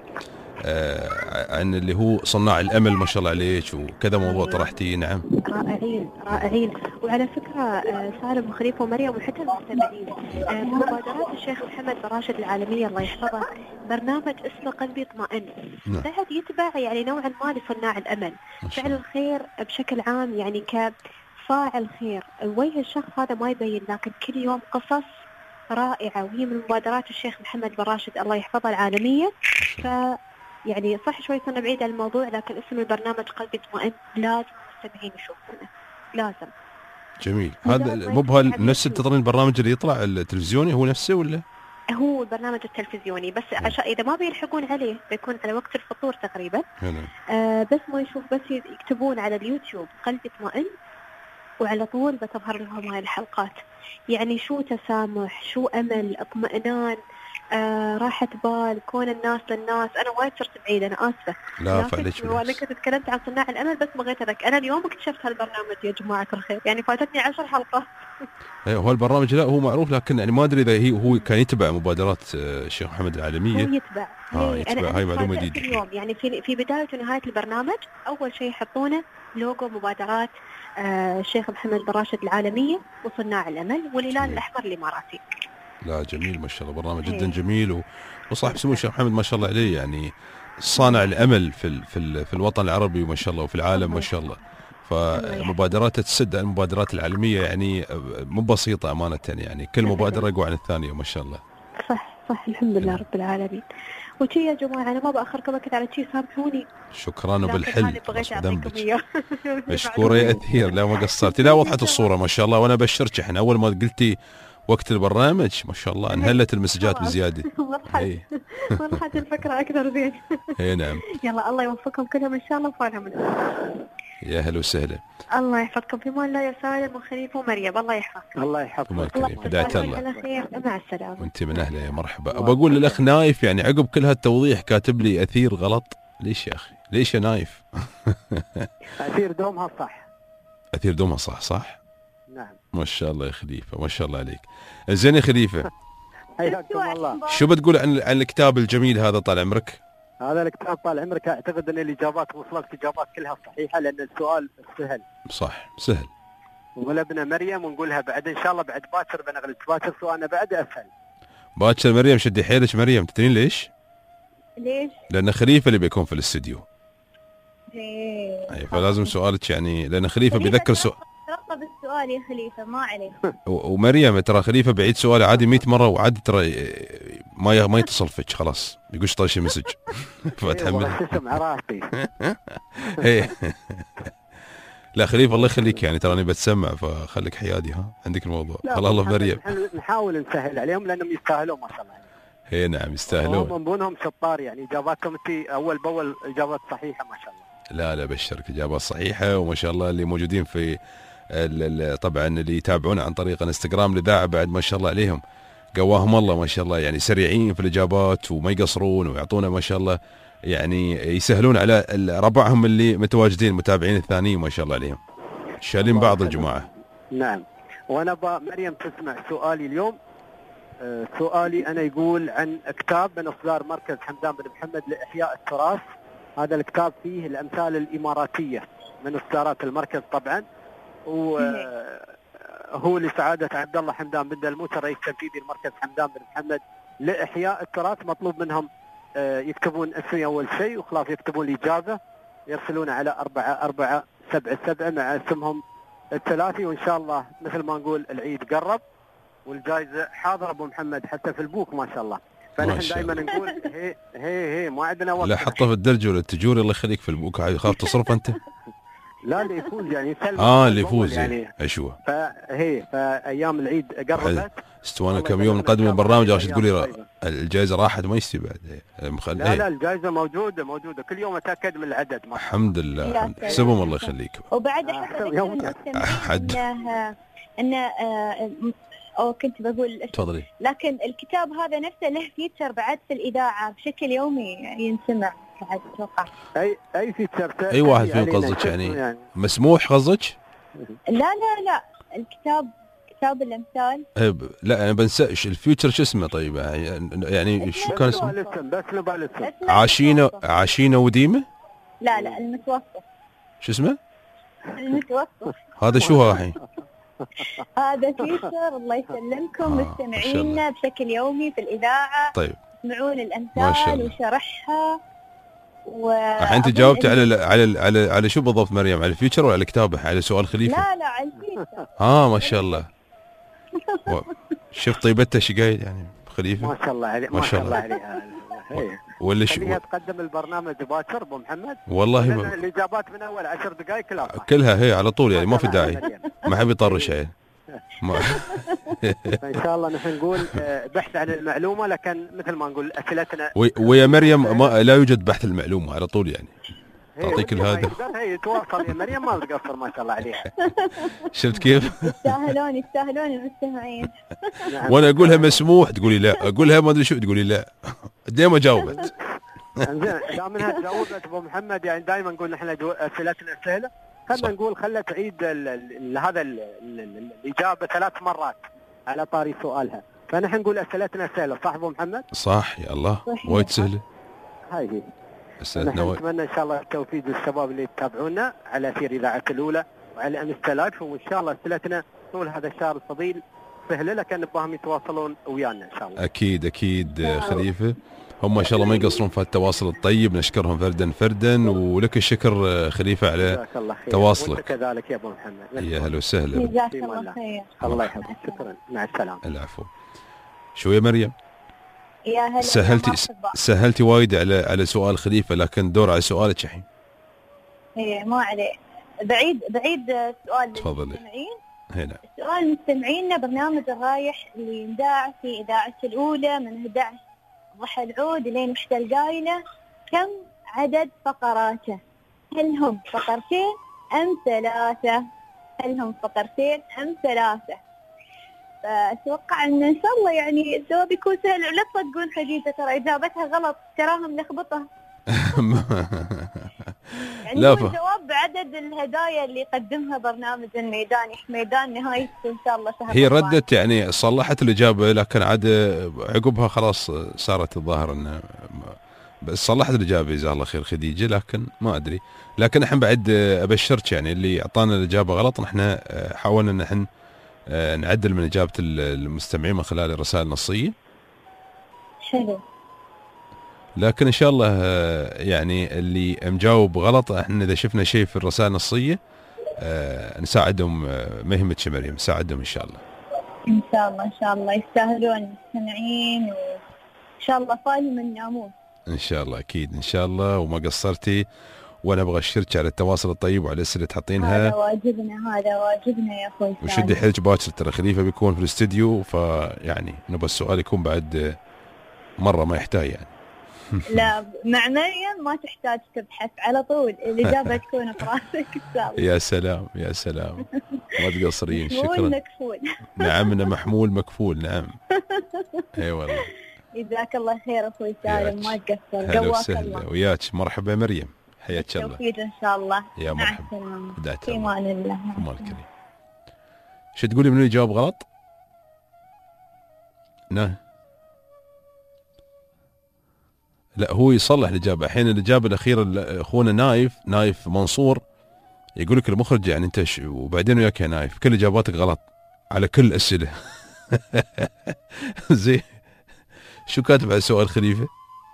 S2: عن اللي هو صناع الأمل، ما شاء الله عليك، وكذا موضوع طرحتيه. نعم،
S10: رائعين. وعلى فكرة سالم وخليفة ومريم وحتى المستمعين، مبادرات الشيخ محمد براشد العالمية الله يحفظه برنامج اسمه قلبي اطمئن، بعد يتبع يعني نوعا ما لصناع الأمل، فعل الخير بشكل عام، يعني كفاعل خير. وجه الشخص هذا ما يبين، لكن كل يوم قصص رائعة، وهي من مبادرات الشيخ محمد براشد الله يحفظه العالمية. يعني صح شوي صرنا بعيد عن الموضوع، لكن اسم البرنامج قلبي اطمئن لازم المستمعين يشوفونه، لازم.
S2: جميل. هذا مو نفس التطرين البرنامج اللي يطلع التلفزيوني، هو نفسه ولا؟
S10: هو البرنامج التلفزيوني، بس عشان إذا ما بيلحقون عليه بيكون على وقت الفطور تقريبا. بس ما يشوف، بس يكتبون على اليوتيوب قلبي اطمئن، وعلى طول بتظهر لهم هاي الحلقات. يعني شو تسامح، شو أمل، اطمئنان، راحة بال، كون الناس للناس. أنا وايد صرت بعيدة، أنا آسفة.
S2: لا فعليك،
S10: وأنا كنت تكلمت عن صناع الأمل بس بغيت أذكر، أنا اليوم اكتشفت هالبرنامج يا جماعة الخير، يعني فاتتني 10 حلقات.
S2: هو البرنامج لا هو معروف، لكن يعني ما أدري إذا هو كان يتبع مبادرات الشيخ محمد العالمية.
S10: هو يتبع.
S2: يتبع. هاي معلومة جديدة
S10: اليوم، يعني في بداية ونهاية البرنامج أول شيء يحطونه لوجو مبادرات الشيخ محمد براشد العالمية وصناع الأمل والهلال الأحمر الإماراتي.
S2: لا جميل ما شاء الله، برنامج جدا جميل، وصاحب سمو الشيخ محمد ما شاء الله عليه، يعني صانع الأمل في الوطن العربي ما شاء الله وفي العالم ما شاء الله. فمبادراته تسد المبادرات العالمية، يعني مو بسيطة أمانة، يعني كل مبادرة أقوى عن الثانية ما شاء الله.
S10: صح الحمد لله رب العالمين. وشي يا جماعة أنا ما بأخركم أكثر على شيء، سامحوني.
S2: شكرا وبالحل، ذنبك. مشكورة يا أثير، لا ما قصرتي، لا وضحت الصورة ما شاء الله. وأنا بشرك احنا أول ما قلتي وقت البرنامج ما شاء الله انهلت المسجات بزيادة.
S10: وضحت الفكرة أكثر زين.
S2: اي نعم.
S10: يلا الله يوفقكم كلهم إن شاء الله وفالهم.
S2: يا هلا وسهلا.
S10: الله يحفظكم في مان الله يا سالم وخليفة ومريم، الله يحفظكم.
S16: الله يحفظكم.
S2: بداية الله.
S10: على خير، مع السلامة.
S2: وانت من أهله، يا مرحبا. بقول للأخ نايف، يعني عقب كل هالتوضيح كاتب لي أثير غلط، ليش يا أخي؟ ليش يا نايف؟
S16: أثير دومها صح.
S2: أثير دومها صح؟
S16: نعم.
S2: ما شاء الله يا خليفة، ما شاء الله عليك. زين يا خليفة.
S16: حياكم الله.
S2: شو بتقول عن الكتاب الجميل هذا طال عمرك؟
S16: هذا الكتاب طال عمرك أعتقد أن الإجابات وصلت إجابات كلها صحيحة، لأن السؤال سهل.
S2: صح سهل.
S16: ولبنا مريم ونقولها بعد إن شاء الله بعد باكر بنغلط، باكر سؤالنا بعد أسهل.
S2: باكر مريم شدي حيلك مريم، تدرين ليش؟
S10: ليش؟
S2: لأن خليفة اللي بيكون في الاستديو.
S10: اي
S2: فلازم سؤالك يعني، لأن خليفة بيذكر سؤال.
S17: ترقب السؤال يا خليفة ما عليك.
S2: ومريم ترى خليفة بعيد سؤال عادي 100 مرة، وعادي ترى ما يتصل فيك خلاص، يقولش طيب شي مسج. فتحمل. لا خليفة الله يخليك، يعني تراني بتسمع، فخليك حيادي، ها عندك الموضوع. الله مريم.
S16: نحاول نسهل عليهم لأنهم يستاهلون ما شاء الله.
S2: هي نعم يستاهلون.
S16: هم بونهم شطار، يعني إجاباتكم أول بأول إجابات صحيحة ما شاء الله.
S2: لا بشرك، إجابات صحيحة، وما شاء الله اللي موجودين في طبعا اللي يتابعونا عن طريق الانستغرام الإذاعة بعد ما شاء الله عليهم قواهم الله ما شاء الله، يعني سريعين في الإجابات وما يقصرون ويعطونا ما شاء الله، يعني يسهلون على ربعهم اللي متواجدين المتابعين الثانيين ما شاء الله عليهم، شالين بعض الجماعة.
S16: نعم. وأنا مريم تسمع سؤالي اليوم. سؤالي أنا يقول عن كتاب من إصدار مركز حمدان بن محمد لإحياء التراث. هذا الكتاب فيه الأمثال الإماراتية من إصدارات المركز طبعا، وهو لسعادة عبد الله حمدان بن دلموت الرئيس التنفيذي لمركز حمدان بن محمد لإحياء التراث. مطلوب منهم يكتبون اسمي أول شيء، وخلاص يكتبون الإجابة يرسلون على 4477 مع اسمهم الثلاثي، وإن شاء الله مثل ما نقول العيد قرب والجائزة حاضر أبو محمد حتى في البوك ما شاء الله. فنحن دائما نقول هي ما عندنا وقت.
S2: لا حطه في الدرج ولا التجوري الله يخليك في البوك، خاف تصرف أنت.
S16: لا اللي يفوز يعني
S2: اللي يفوز
S16: يعني
S2: اشوه.
S16: فايام العيد قربت،
S2: استوانا كم يوم نقدم البرنامج عشان تقولي الجائزه راحت ما يستوي بعد.
S16: لا الجائزه موجوده كل يوم اتاكد من العدد.
S2: الحمد لله، حسبهم الله يخليك.
S17: وبعد احب انه او كنت بقول
S2: تفضلي.
S17: لكن الكتاب هذا نفسه له فيتشر بعد في الاذاعه بشكل يومي ينسمع بعد اتوقع.
S16: اي فيتشر؟
S2: اي واحد فيهم قصدك يعني مسموح قصدك؟
S17: لا كتاب الامثال.
S2: لا انا بنساش الفيوتشر شو اسمه. طيب يعني شو كان اسمه؟
S16: بس نبال
S2: عاشينه وديمه.
S17: لا المتوسط.
S2: شو اسمه؟
S17: المتوسط.
S2: هذا شو الحين؟
S17: هذا فيتشر الله يسلمكم مستمعينا بشكل يومي في الاذاعه.
S2: طيب
S17: يسمعون الامثال وشرحها.
S2: الحين انت جاوبتي على شو بالضبط مريم؟ على الفيوتشر ولا على الكتابه؟ على سؤال خليفه؟
S17: لا على الفيوتشر.
S2: ما شاء الله. شوف طيبته ايش قايل يعني خليفه.
S16: ما شاء الله عليه ما شاء الله عليها.
S2: ولا شو
S16: تقدم البرنامج باكر ابو محمد.
S2: والله
S16: الاجابات من اول 10 دقائق
S2: كلها على طول يعني ما في داعي. ما حد يطرش يعني.
S16: ان شاء الله نحن نقول بحث عن المعلومه، لكن مثل ما نقول اسئلتنا
S2: ويا مريم لا يوجد بحث المعلومه على طول يعني. تعطيك الهدف.
S16: هي تواصل يا مريم ما تقصر ما شاء الله عليها.
S2: شفت كيف؟
S17: يستاهلون المستمعين.
S2: وانا اقولها مسموح تقولي لا، اقولها ما ادري شو تقولي لا. دائما جاوبت.
S16: انزين دامنها تجاوبت ابو محمد يعني دائما نقول نحن اسئلتنا سهله. خلينا نقول تعيد هذا الاجابه 3 مرات على طاري سؤالها، فنحن نقول اسئلتنا سهله صح ابو محمد؟
S2: صح يا الله وايد سهله.
S16: هاي هي. نتمنى ان شاء الله التوفيق للشباب اللي يتابعونا على اثير اذاعه الاولى وعلى انستا لايف، وان شاء الله اسئلتنا طول هذا الشهر الفضيل سهله، لكن نبغاهم يتواصلون ويانا ان شاء الله.
S2: اكيد خليفه، هم ان شاء الله ما يقصرون في التواصل الطيب، نشكرهم فردا ولك الشكر خليفه على تواصلك.
S16: كذلك يا ابو محمد.
S2: يا هلا وسهلا.
S17: جزاك الله خير.
S16: الله يحفظك. شكرا مع السلامه.
S2: العفو. شو يا مريم؟
S17: يا هلا.
S2: سهلتي وايد على سؤال خليفه، لكن دور على سؤالك الحين.
S17: ما عليه. بعيد سؤال
S2: للمستمعين. هنا
S17: سؤال مستمعينا. برنامج الرايح اللي ينذاع في اذاعه الاولى من 11 ضحى العود لين وحدة القايلة، كم عدد فقراته؟ هل هم فقرتين أم 3؟ فأتوقع أن شاء الله يعني الجواب يكون سهل. لا تصدقون خديجة ترى إجابتها غلط، تراهم لخبطة. يعني هو الجواب بعدد الهدايا اللي يقدمها برنامج الميدان. ميدان نهاية إن شاء الله شهر.
S2: هي ردت يعني صلحت الإجابة، لكن عاد عقبها خلاص صارت الظاهر أنه بس صلحت الإجابة جزاها الله خير خديجة، لكن ما أدري. لكن نحن بعد أبشرك يعني اللي أعطانا الإجابة غلط نحن حاولنا نحن نعدل من إجابة المستمعين من خلال الرسائل النصية.
S17: حلو.
S2: لكن ان شاء الله يعني اللي مجاوب غلط احنا اذا شفنا شيء في الرسائل النصيه نساعدهم. ما يهمك يا مريم، نساعدهم ان شاء الله.
S17: ان شاء الله يستاهلون المستمعين، وان شاء الله فاهم الناموس.
S2: ان شاء الله اكيد ان شاء الله، وما قصرتي. وانا ابغى اشكرك على التواصل الطيب وعلى الاسئله اللي تحطينها.
S17: هذا واجبنا يا اخوي.
S2: وشدي حيلك باكر، ترى خليفه بيكون في الاستديو، فيعني نبغى السؤال يكون بعد مره ما يحتاج يعني.
S17: لا مع مريم ما تحتاج تبحث، على طول الإجابة تكون في راسك.
S2: يا سلام ما تقصرين. شكرا.
S17: مكفول.
S2: نعم أنا محمول مكفول. نعم. اي والله.
S17: جزاك الله خير اخوي سالم، ما تقصر.
S2: قواك الله. وياك. مرحبا مريم، حياك الله.
S17: توفيق ان شاء الله.
S2: يا مرحبا.
S17: في امان الله.
S2: امان الكريم. شو تقولي من اللي جاوب غلط؟ لا هو يصلح الإجابة. الحين الإجابة الأخيرة أخونا نايف منصور يقول لك المخرج يعني أنت وبعدين وياك يا نايف كل إجاباتك غلط على كل الأسئلة. زين شو كاتب على سؤال خليفة؟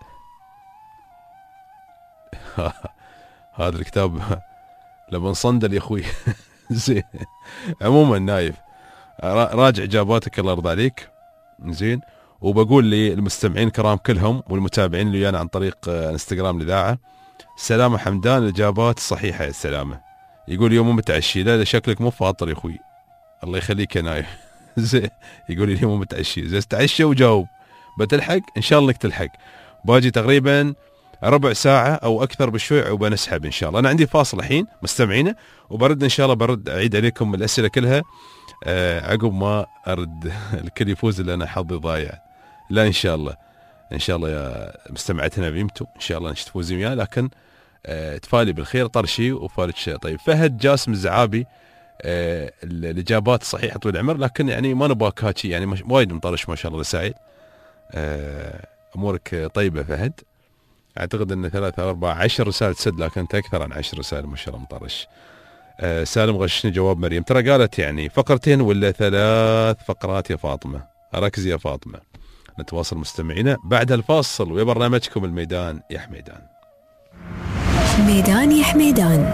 S2: هذا الكتاب لما نصندل يا أخوي. زين عموما نايف راجع إجاباتك الله يرضى عليك. زين وبقول للمستمعين الكرام كلهم والمتابعين اللي ويانا عن طريق انستغرام الإذاعة، سلامة حمدان الإجابات الصحيحة. يا سلامة يقول اليوم مو متعشي. لا شكلك مو فاطر يا اخوي، الله يخليك يا نايف. زين يقول لي مو متعشي. زين تعشى وجاوب. بتلحق ان شاء الله انك تلحق. باجي تقريبا ربع ساعه او اكثر بشوي وبنسحب ان شاء الله. انا عندي فاصل الحين مستمعينا، وبرد ان شاء الله، برد اعيد عليكم الاسئله كلها عقب ما ارد. الكل يفوز الا انا حظي ضايع. لا ان شاء الله يا مستمعتنا بيمتو ان شاء الله تفوزي وياه، لكن تفالي بالخير طرشي وفالك طيب. فهد جاسم الزعابي الاجابات صحيحه طويل العمر، لكن يعني ما نبغاك هاتشي يعني وايد مطرش ما شاء الله رسائل. امورك طيبه فهد. اعتقد ان 3 4 10 رسائل تسد، لكن انت اكثر عن 10 رسائل ما شاء الله مطرش. سالم غشني جواب مريم. ترى قالت يعني فقرتين ولا 3 فقرات يا فاطمه، ركزي يا فاطمه. نتواصل مستمعينا بعد الفاصل ويا برنامجكم الميدان يا حميدان.
S1: ميدان يا حميدان.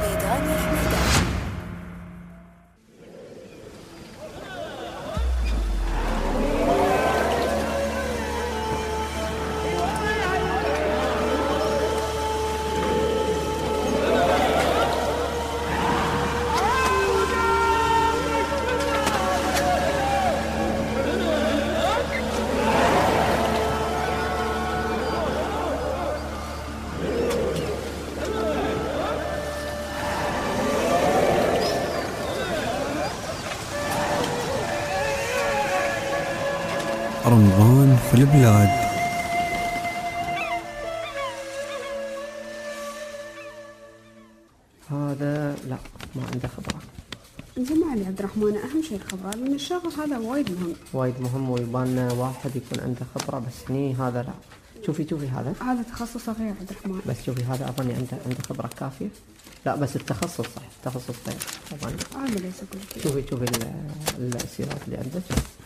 S9: رمضان في البلاد.
S11: هذا لا ما عنده خبرة.
S3: جماعة يا عبد الرحمن أهم شيء الخبرة، لأن الشغل هذا وايد مهم
S11: ويبان واحد يكون عنده خبرة، بس هني هذا لا. شوفي هذا
S3: تخصصه غير عبد الرحمن.
S11: بس شوفي هذا أظني عنده خبرة كافية. لا بس التخصص صح، التخصص غير أظني.
S3: ليس كل شيء.
S11: شوفي السيارات اللي عندك.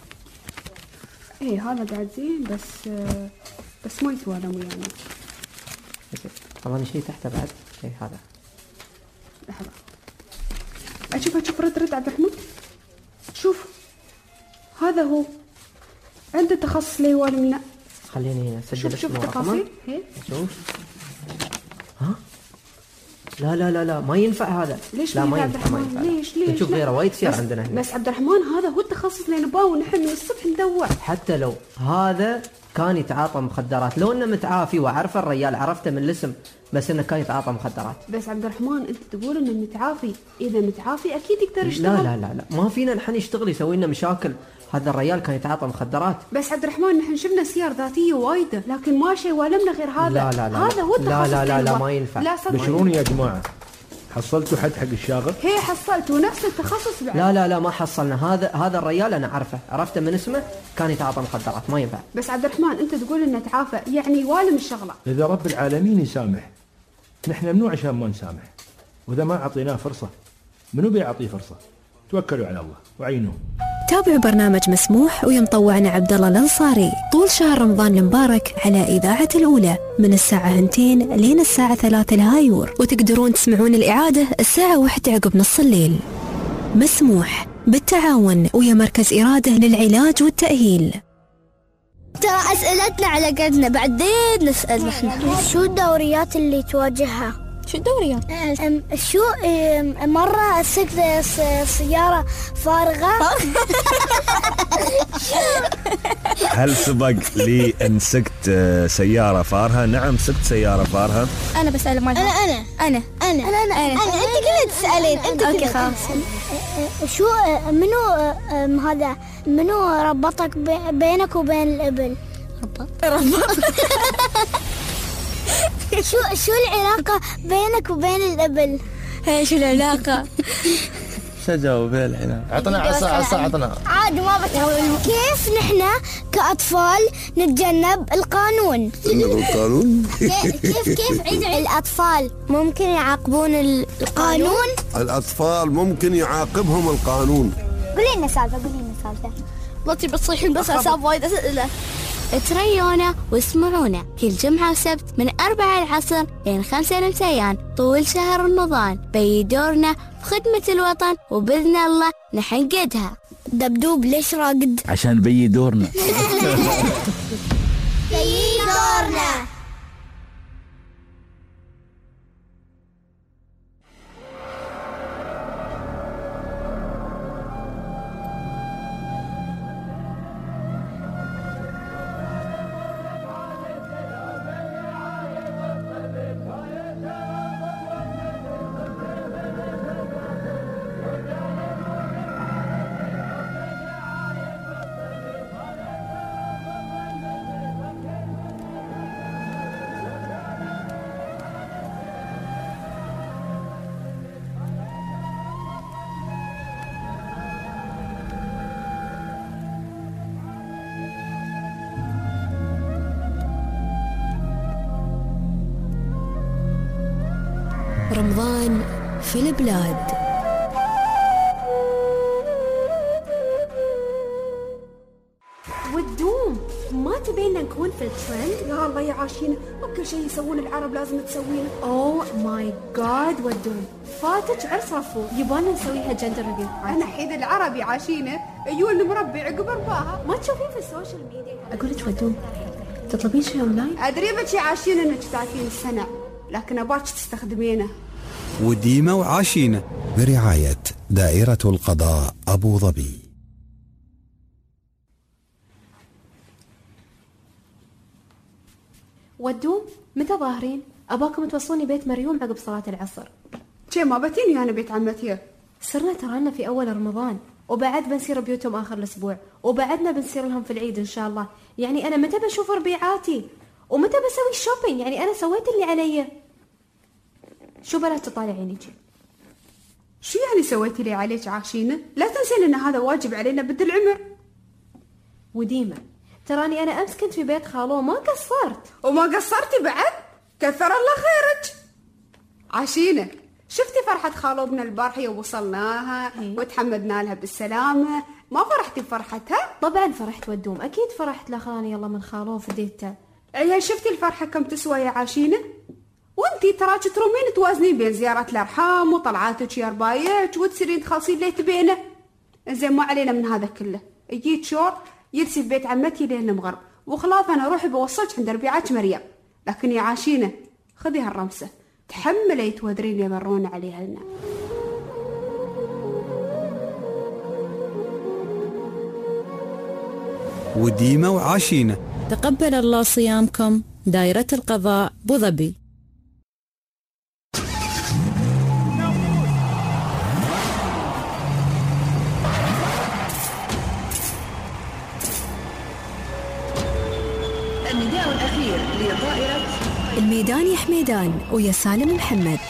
S3: ايه هذا قاعد زين، بس ما يتوالم ويانا.
S11: طبعا شيء تحته بعد شيء. هذا
S3: لحظة اشوف رد عبد الرحمن. شوف هذا هو عنده تخصص ليه والمنا.
S11: خليني هنا سجل
S3: شوف التفاصيل.
S11: شوف ها. لا ما ينفع هذا.
S3: ليش
S11: لا
S3: ما ينفع. ليش
S11: نشوف غيره وايد سيارة عندنا هنا.
S3: بس عبد الرحمن هذا هو التخصص اللي نباه، ونحن من الصبح ندور.
S11: حتى لو هذا كان يتعاطى مخدرات، لو انه متعافي وعرفه الرجال، عرفته من الاسم، بس انه كان يتعاطى مخدرات.
S3: بس عبد الرحمن انت تقول انه متعافي، اذا متعافي اكيد يقدر يشتغل.
S11: لا ما فينا نحن يشتغل يسوي لنا مشاكل. هذا الرجال كان يتعاطى مخدرات.
S3: بس عبد الرحمن نحن شفنا سيار ذاتيه وايده، لكن ما شيء والمنا غير هذا.
S11: لا
S3: هذا هو التخصص.
S11: لا ما ينفع.
S12: بشروني يا جماعه، حصلتوا حد حق الشاغل؟
S3: هي حصلتوا نفس التخصص بعد.
S11: لا ما حصلنا. هذا الرجال انا عرفته من اسمه، كان يتعاطى مخدرات، ما ينفع.
S3: بس عبد الرحمن انت تقول انه تعافى، يعني والم الشغله.
S12: اذا رب العالمين يسامح، نحن منو عشان ما نسامح؟ واذا ما اعطيناه فرصه منو بيعطيه فرصه؟ توكلوا على الله وعينوه.
S1: تابعوا برنامج مسموح ويا مطوعنا عبد الله الانصاري طول شهر رمضان المبارك على إذاعة الأولى من الساعة 2 لين الساعة 3 الهايور، وتقدرون تسمعون الإعادة الساعة 1 عقب نص الليل. مسموح بالتعاون ويا مركز إرادة للعلاج والتأهيل.
S5: ترى أسئلتنا على قدنا، بعدين نسأل نحن.
S22: شو الدوريات اللي تواجهها؟
S5: شو الدوريات؟
S22: شو مرة سكت سيارة فارغة.
S23: هل سبق لي أن سكت سيارة فارهة؟ نعم سكت سيارة فارهة.
S5: أنا بسأل مالها.
S22: أنا أنت كلها تسألين. أنت
S5: أوكي خلاص.
S22: شو منو ربطك بينك وبين الإبل؟
S5: ربط.
S22: شو العلاقة بينك وبين الإبل؟
S5: شو العلاقة؟
S23: شو جاوب الحين؟ عطنا عصا عطنا.
S22: عاد ما بتعرف. كيف نحن كأطفال نتجنب القانون؟ كيف عيد الأطفال ممكن يعاقبون القانون؟
S24: الأطفال ممكن يعاقبهم القانون.
S22: قولي لنا سالفة.
S5: بطي بتصيحين بس أساب وايد أسئلة.
S22: تريونا واسمعونا كل جمعة وسبت من 4 العصر لين 5 المسيان طول شهر رمضان. بيدورنا بخدمة الوطن، وبإذن الله نحققها. دبدوب ليش راقد؟
S23: عشان بيدورنا.
S22: بيدورنا.
S1: رمضان في البلاد.
S3: والدوم ما تبينا نكون في الترند؟ يا الله يا عاشينا، وكل شيء يسوون العرب لازم تسوينه. اوه ماي جاد والدوم، فاتك عرس رفو، يبانا نسويها جندر ريفيو. انا حيد العربي عاشينا يقول مربي عقب رباها. ما تشوفين في السوشيال ميديا؟ اقول لك والدوم تطلبين شيء اونلاين؟ ادري بك يا عاشينا انك تعرفين السنة، لكن اباك تستخدمينه.
S9: وديمة وعاشينة
S6: برعاية دائرة القضاء أبو ظبي.
S1: ودوم متى ظاهرين؟ أباكم توصلوني بيت مريوم عقب صلاة العصر.
S3: شي ما بتيني أنا بيت عمتي.
S1: صرنا ترانا في أول رمضان، وبعد بنسير بيوتهم آخر الأسبوع، وبعدنا بنسير لهم في العيد إن شاء الله. يعني أنا متى بشوف ربيعاتي؟ ومتى بسوي الشوبينج؟ يعني أنا سويت اللي علي. شو بلا تطالعيني جي؟
S3: شو يعني سويتي لي عليك عاشينة؟ لا تنسين إن هذا واجب علينا بد العمر.
S1: وديمة تراني أنا أمس كنت في بيت خالو ما قصرت.
S3: وما قصرتي بعد؟ كثر الله خيرك. عاشينة شفتي فرحة خالو ابن البارحة ووصلناها وتحمدنا لها بالسلامة، ما فرحتي بفرحتها؟
S1: طبعا فرحت والدوم، أكيد فرحت. لا خلاني يلا من خالو فديته.
S3: أيها شفتي الفرحة كم تسوى يا عاشينة؟ وانتي تراك ترومين توازنين بين زيارة الأرحام وطلعاتك يا ربايك وتصيرين تخلصين لي تبينه. زين ما علينا من هذا كله، يجيت شور يرسي في بيت عمتي لين المغرب، وخلاف أنا روحي بوصلك عند ربيعات مريم. لكن يا عاشينة خذي هالرمسة، تحملي تودرين يمرون عليها لنا.
S9: وديمة وعاشينة.
S8: تقبل الله صيامكم. دائرة القضاء أبو ظبي.
S4: النداء الأخير لطائرة
S1: الميدان يا حميدان ويا سالم محمد.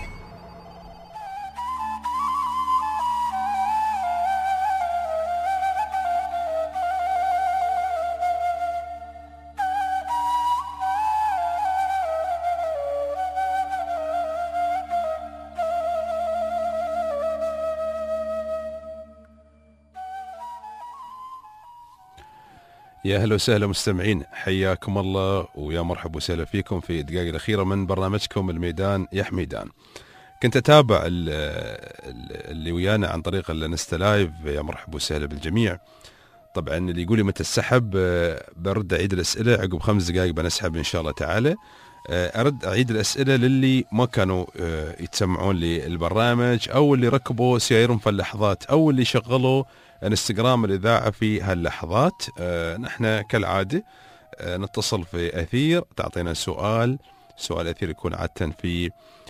S2: يا أهلا وسهلا مستمعين، حياكم الله ويا مرحبا وسهلا فيكم في الدقائق الأخيرة من برنامجكم الميدان يا حميدان. كنت أتابع اللي ويانا عن طريق الانستا لايف، يا مرحبا وسهلا بالجميع. طبعا اللي يقول لي متى السحب، برد أعيد الأسئلة عقب 5 دقائق بنسحب إن شاء الله تعالى. أرد أعيد الأسئلة للي ما كانوا يتسمعون لي البرنامج، أو اللي ركبوا سيارهم في اللحظات، أو اللي شغلوا انستغرام الإذاعة في هاللحظات. نحن كالعادة نتصل في أثير، تعطينا سؤال أثير يكون عادة في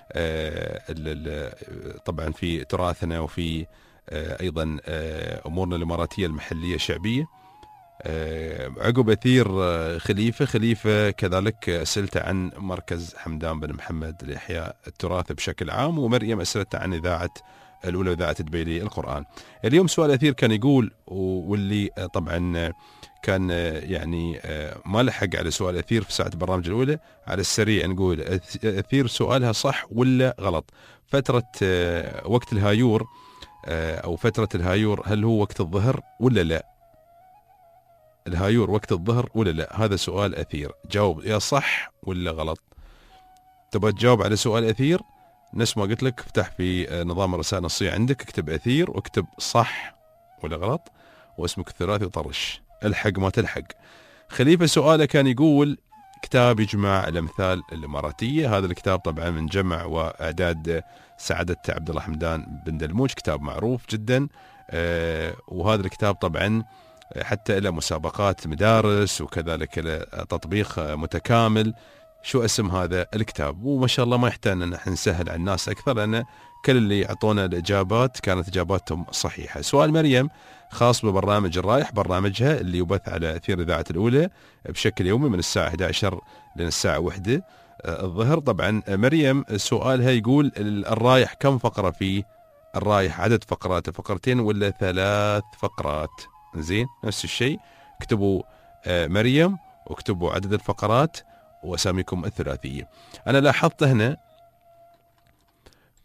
S2: طبعا في تراثنا وفي أيضا أمورنا الإماراتية المحلية الشعبية. عقب أثير خليفة كذلك أسئلته عن مركز حمدان بن محمد لإحياء التراث بشكل عام، ومريم أسئلته عن إذاعة الأولى إذاعة دبي للقرآن. اليوم سؤال أثير كان يقول، واللي طبعا كان يعني ما لحق على سؤال أثير في ساعة البرنامج الأولى، على السريع نقول أثير سؤالها صح ولا غلط. فترة وقت الهايور أو فترة الهايور هل هو وقت الظهر ولا لا؟ الهايور وقت الظهر ولا لا؟ هذا سؤال أثير، جاوب يا صح ولا غلط. تبغى تجاوب على سؤال أثير، نفس ما قلت لك افتح في نظام الرسائل النصية عندك، اكتب أثير واكتب صح ولا غلط واسمك الثلاثي وطرش، الحق ما تلحق. خليفة سؤاله كان يقول كتاب يجمع الأمثال الإماراتية. هذا الكتاب طبعا من جمع وإعداد سعادة عبد الله حمدان بن دلموج، كتاب معروف جدا. وهذا الكتاب طبعا حتى له مسابقات مدارس، وكذلك له تطبيق متكامل. شو اسم هذا الكتاب؟ وما شاء الله ما يحتاج ان نحن نسهل على الناس اكثر، لان كل اللي يعطونا الاجابات كانت اجاباتهم صحيحه. سؤال مريم خاص ببرنامج الرايح، برنامجها اللي يبث على اثير اذاعه الاولى بشكل يومي من الساعه 11 لين الساعه 1 الظهر. طبعا مريم سؤالها يقول الرايح كم فقره فيه؟ الرايح عدد فقرات، فقرتين ولا 3 فقرات؟ زين، نفس الشيء اكتبوا مريم واكتبوا عدد الفقرات واساميكم الثلاثيه. انا لاحظت هنا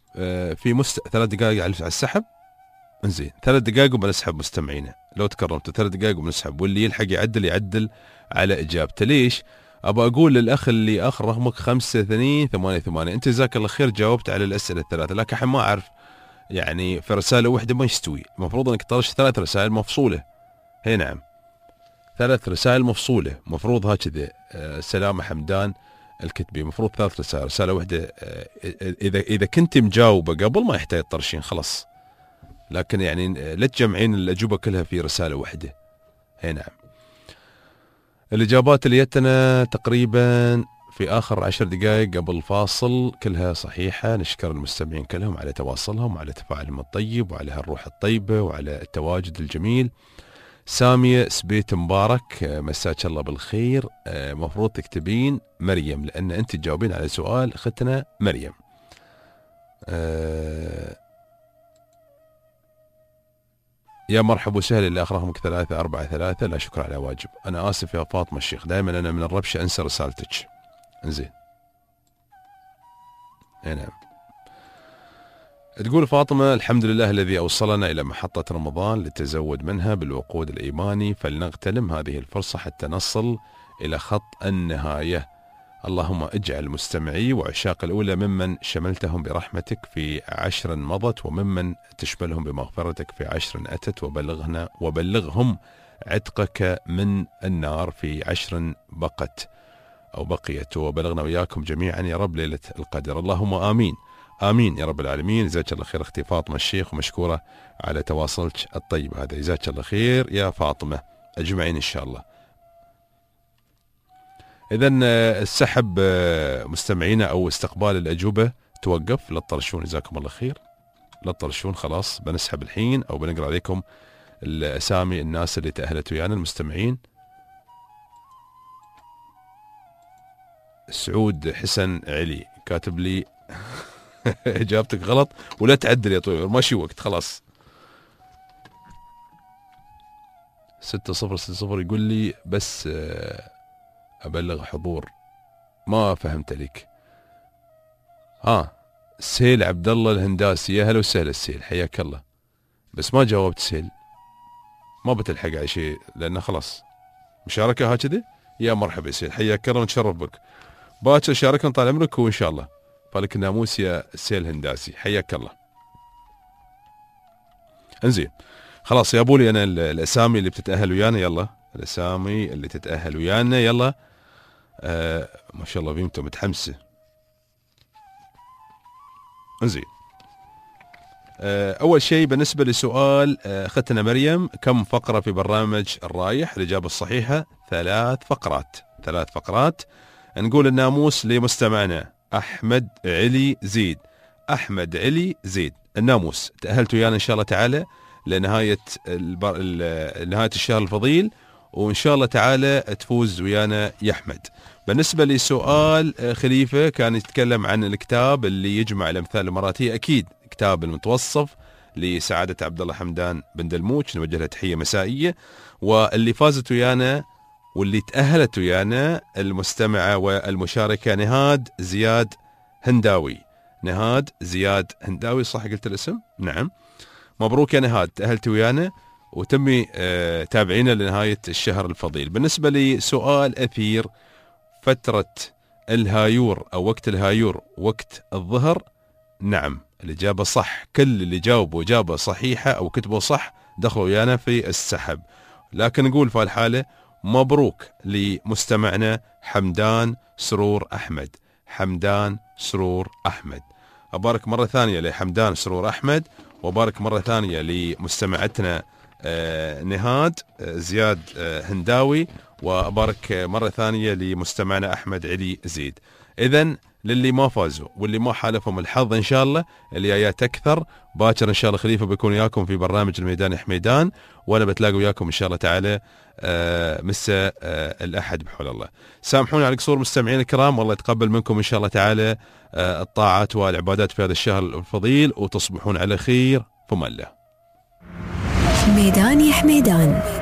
S2: في 3 دقائق على السحب. انزين 3 دقائق وبنسحب مستمعينا، لو تكرمتوا 3 دقائق وبنسحب، واللي يلحق يعدل على اجابته. ليش؟ ابى اقول للاخ اللي اخر رقمك 5288 انت جزاك الله خير جاوبت على الاسئله الثلاثه، لكن الحين ما اعرف يعني في رساله واحده ما يستوي، المفروض انك تطرش 3 رسائل مفصوله. هي نعم 3 رسائل مفصوله، مفروض هكذا. سلامة حمدان الكتبي، مفروض 3 رسائل، رساله واحده. اذا كنت مجاوبه قبل ما يحتاج تطرشين خلاص، لكن يعني لا تجمعين الاجوبه كلها في رساله واحده. هي نعم. الاجابات اللي جتنا تقريبا في اخر 10 دقائق قبل الفاصل كلها صحيحه، نشكر المستمعين كلهم على تواصلهم وعلى تفاعلهم الطيب وعلى هالروح الطيبه وعلى التواجد الجميل. ساميه سبيت مبارك، مساك الله بالخير. مفروض تكتبين مريم لان انت تجاوبين على سؤال اختنا مريم. يا مرحبا وسهلا اللي اخر رقمك 343. لا شكرا على واجب. انا اسف يا فاطمه الشيخ، دائما انا من الربشه انسى رسالتك. انزين. نعم. تقول فاطمه الحمد لله الذي اوصلنا الى محطه رمضان للتزود منها بالوقود الايماني، فلنغتنم هذه الفرصه حتى نصل الى خط النهايه. اللهم اجعل مستمعي وعشاق الأولى ممن شملتهم برحمتك في 10 مضت، وممن تشملهم بمغفرتك في 10 أتت، وبلغهم عتقك من النار في 10 بقت أو بقيت، وبلغنا وإياكم جميعا يا رب ليلة القدر. اللهم آمين آمين يا رب العالمين. جزاك الله خير أختي فاطمة الشيخ، ومشكورة على تواصلك الطيب هذا. جزاك الله خير يا فاطمة، أجمعين إن شاء الله. إذن السحب مستمعينا أو استقبال الأجوبة توقف، لا تطرشون جزاكم الله خير، لا تطرشون خلاص. بنسحب الحين أو بنقرأ عليكم الأسامي الناس اللي تأهلت ويانا المستمعين. سعود حسن علي كاتب لي إجابتك غلط ولا تعدل يا طويل، ماشي وقت خلاص. 6060 يقول لي بس أبلغ حضور. ما فهمت لك. سهيل عبد الله الهنداسي، يا هلا وسهلا سهيل، حياك الله. بس ما جاوبت سهيل، ما بتلحق على شيء لأنه خلاص مشاركة هكذا. يا مرحبا سهيل، حياك الله ونتشرف بك. باكر شاركنا طال عمرك وإن شاء الله فالك الناموس يا سهيل هنداسي، حياك الله. انزين خلاص يا ابولي انا الاسامي اللي بتتأهل ويانا، يلا الاسامي اللي تتأهل ويانا يلا. ما شاء الله بيمتى متحمسة. انزين اول شيء بالنسبة لسؤال اختنا مريم، كم فقرة في برنامج الرايح؟ الإجابة الصحيحة 3 فقرات. 3 فقرات. نقول الناموس لمستمعنا أحمد علي زيد. أحمد علي زيد الناموس تأهلت ويانا إن شاء الله تعالى لنهاية نهاية الشهر الفضيل، وإن شاء الله تعالى تفوز ويانا يا أحمد. بالنسبة لسؤال خليفة كان يتكلم عن الكتاب اللي يجمع الأمثال الإماراتية، أكيد كتاب المتوصف لسعادة عبد الله حمدان بن دلموش، نوجه له تحية مسائية. واللي فازت ويانا واللي تأهلت ويانا المستمعة والمشاركة نهاد زياد هنداوي. نهاد زياد هنداوي صح قلت الاسم؟ نعم مبروك يا نهاد، تأهلت ويانا وتمي تابعينا لنهاية الشهر الفضيل. بالنسبة لسؤال أثير، فترة الهايور أو وقت الهايور وقت الظهر؟ نعم الإجابة صح. كل اللي جاوبوا إجابة صحيحة أو كتبوا صح دخلوا ويانا في السحب. لكن نقول في الحالة مبروك لمستمعنا حمدان سرور أحمد. حمدان سرور أحمد، أبارك مرة ثانية لحمدان سرور أحمد، وبارك مرة ثانية لمستمعتنا نهاد زياد هنداوي، وأبارك مرة ثانية لمستمعنا أحمد علي زيد. إذن للي ما فازوا واللي ما حالفهم الحظ إن شاء الله اللي آيات أكثر باكر إن شاء الله خليفة بيكون وياكم في برنامج الميدان حميدان، وأنا بتلاقي وياكم إن شاء الله تعالى مساء الأحد بحول الله. سامحوني على قصور مستمعين الكرام، والله يتقبل منكم إن شاء الله تعالى الطاعات والعبادات في هذا الشهر الفضيل، وتصبحون على خير. فما الله.
S1: ميدان يا حميدان.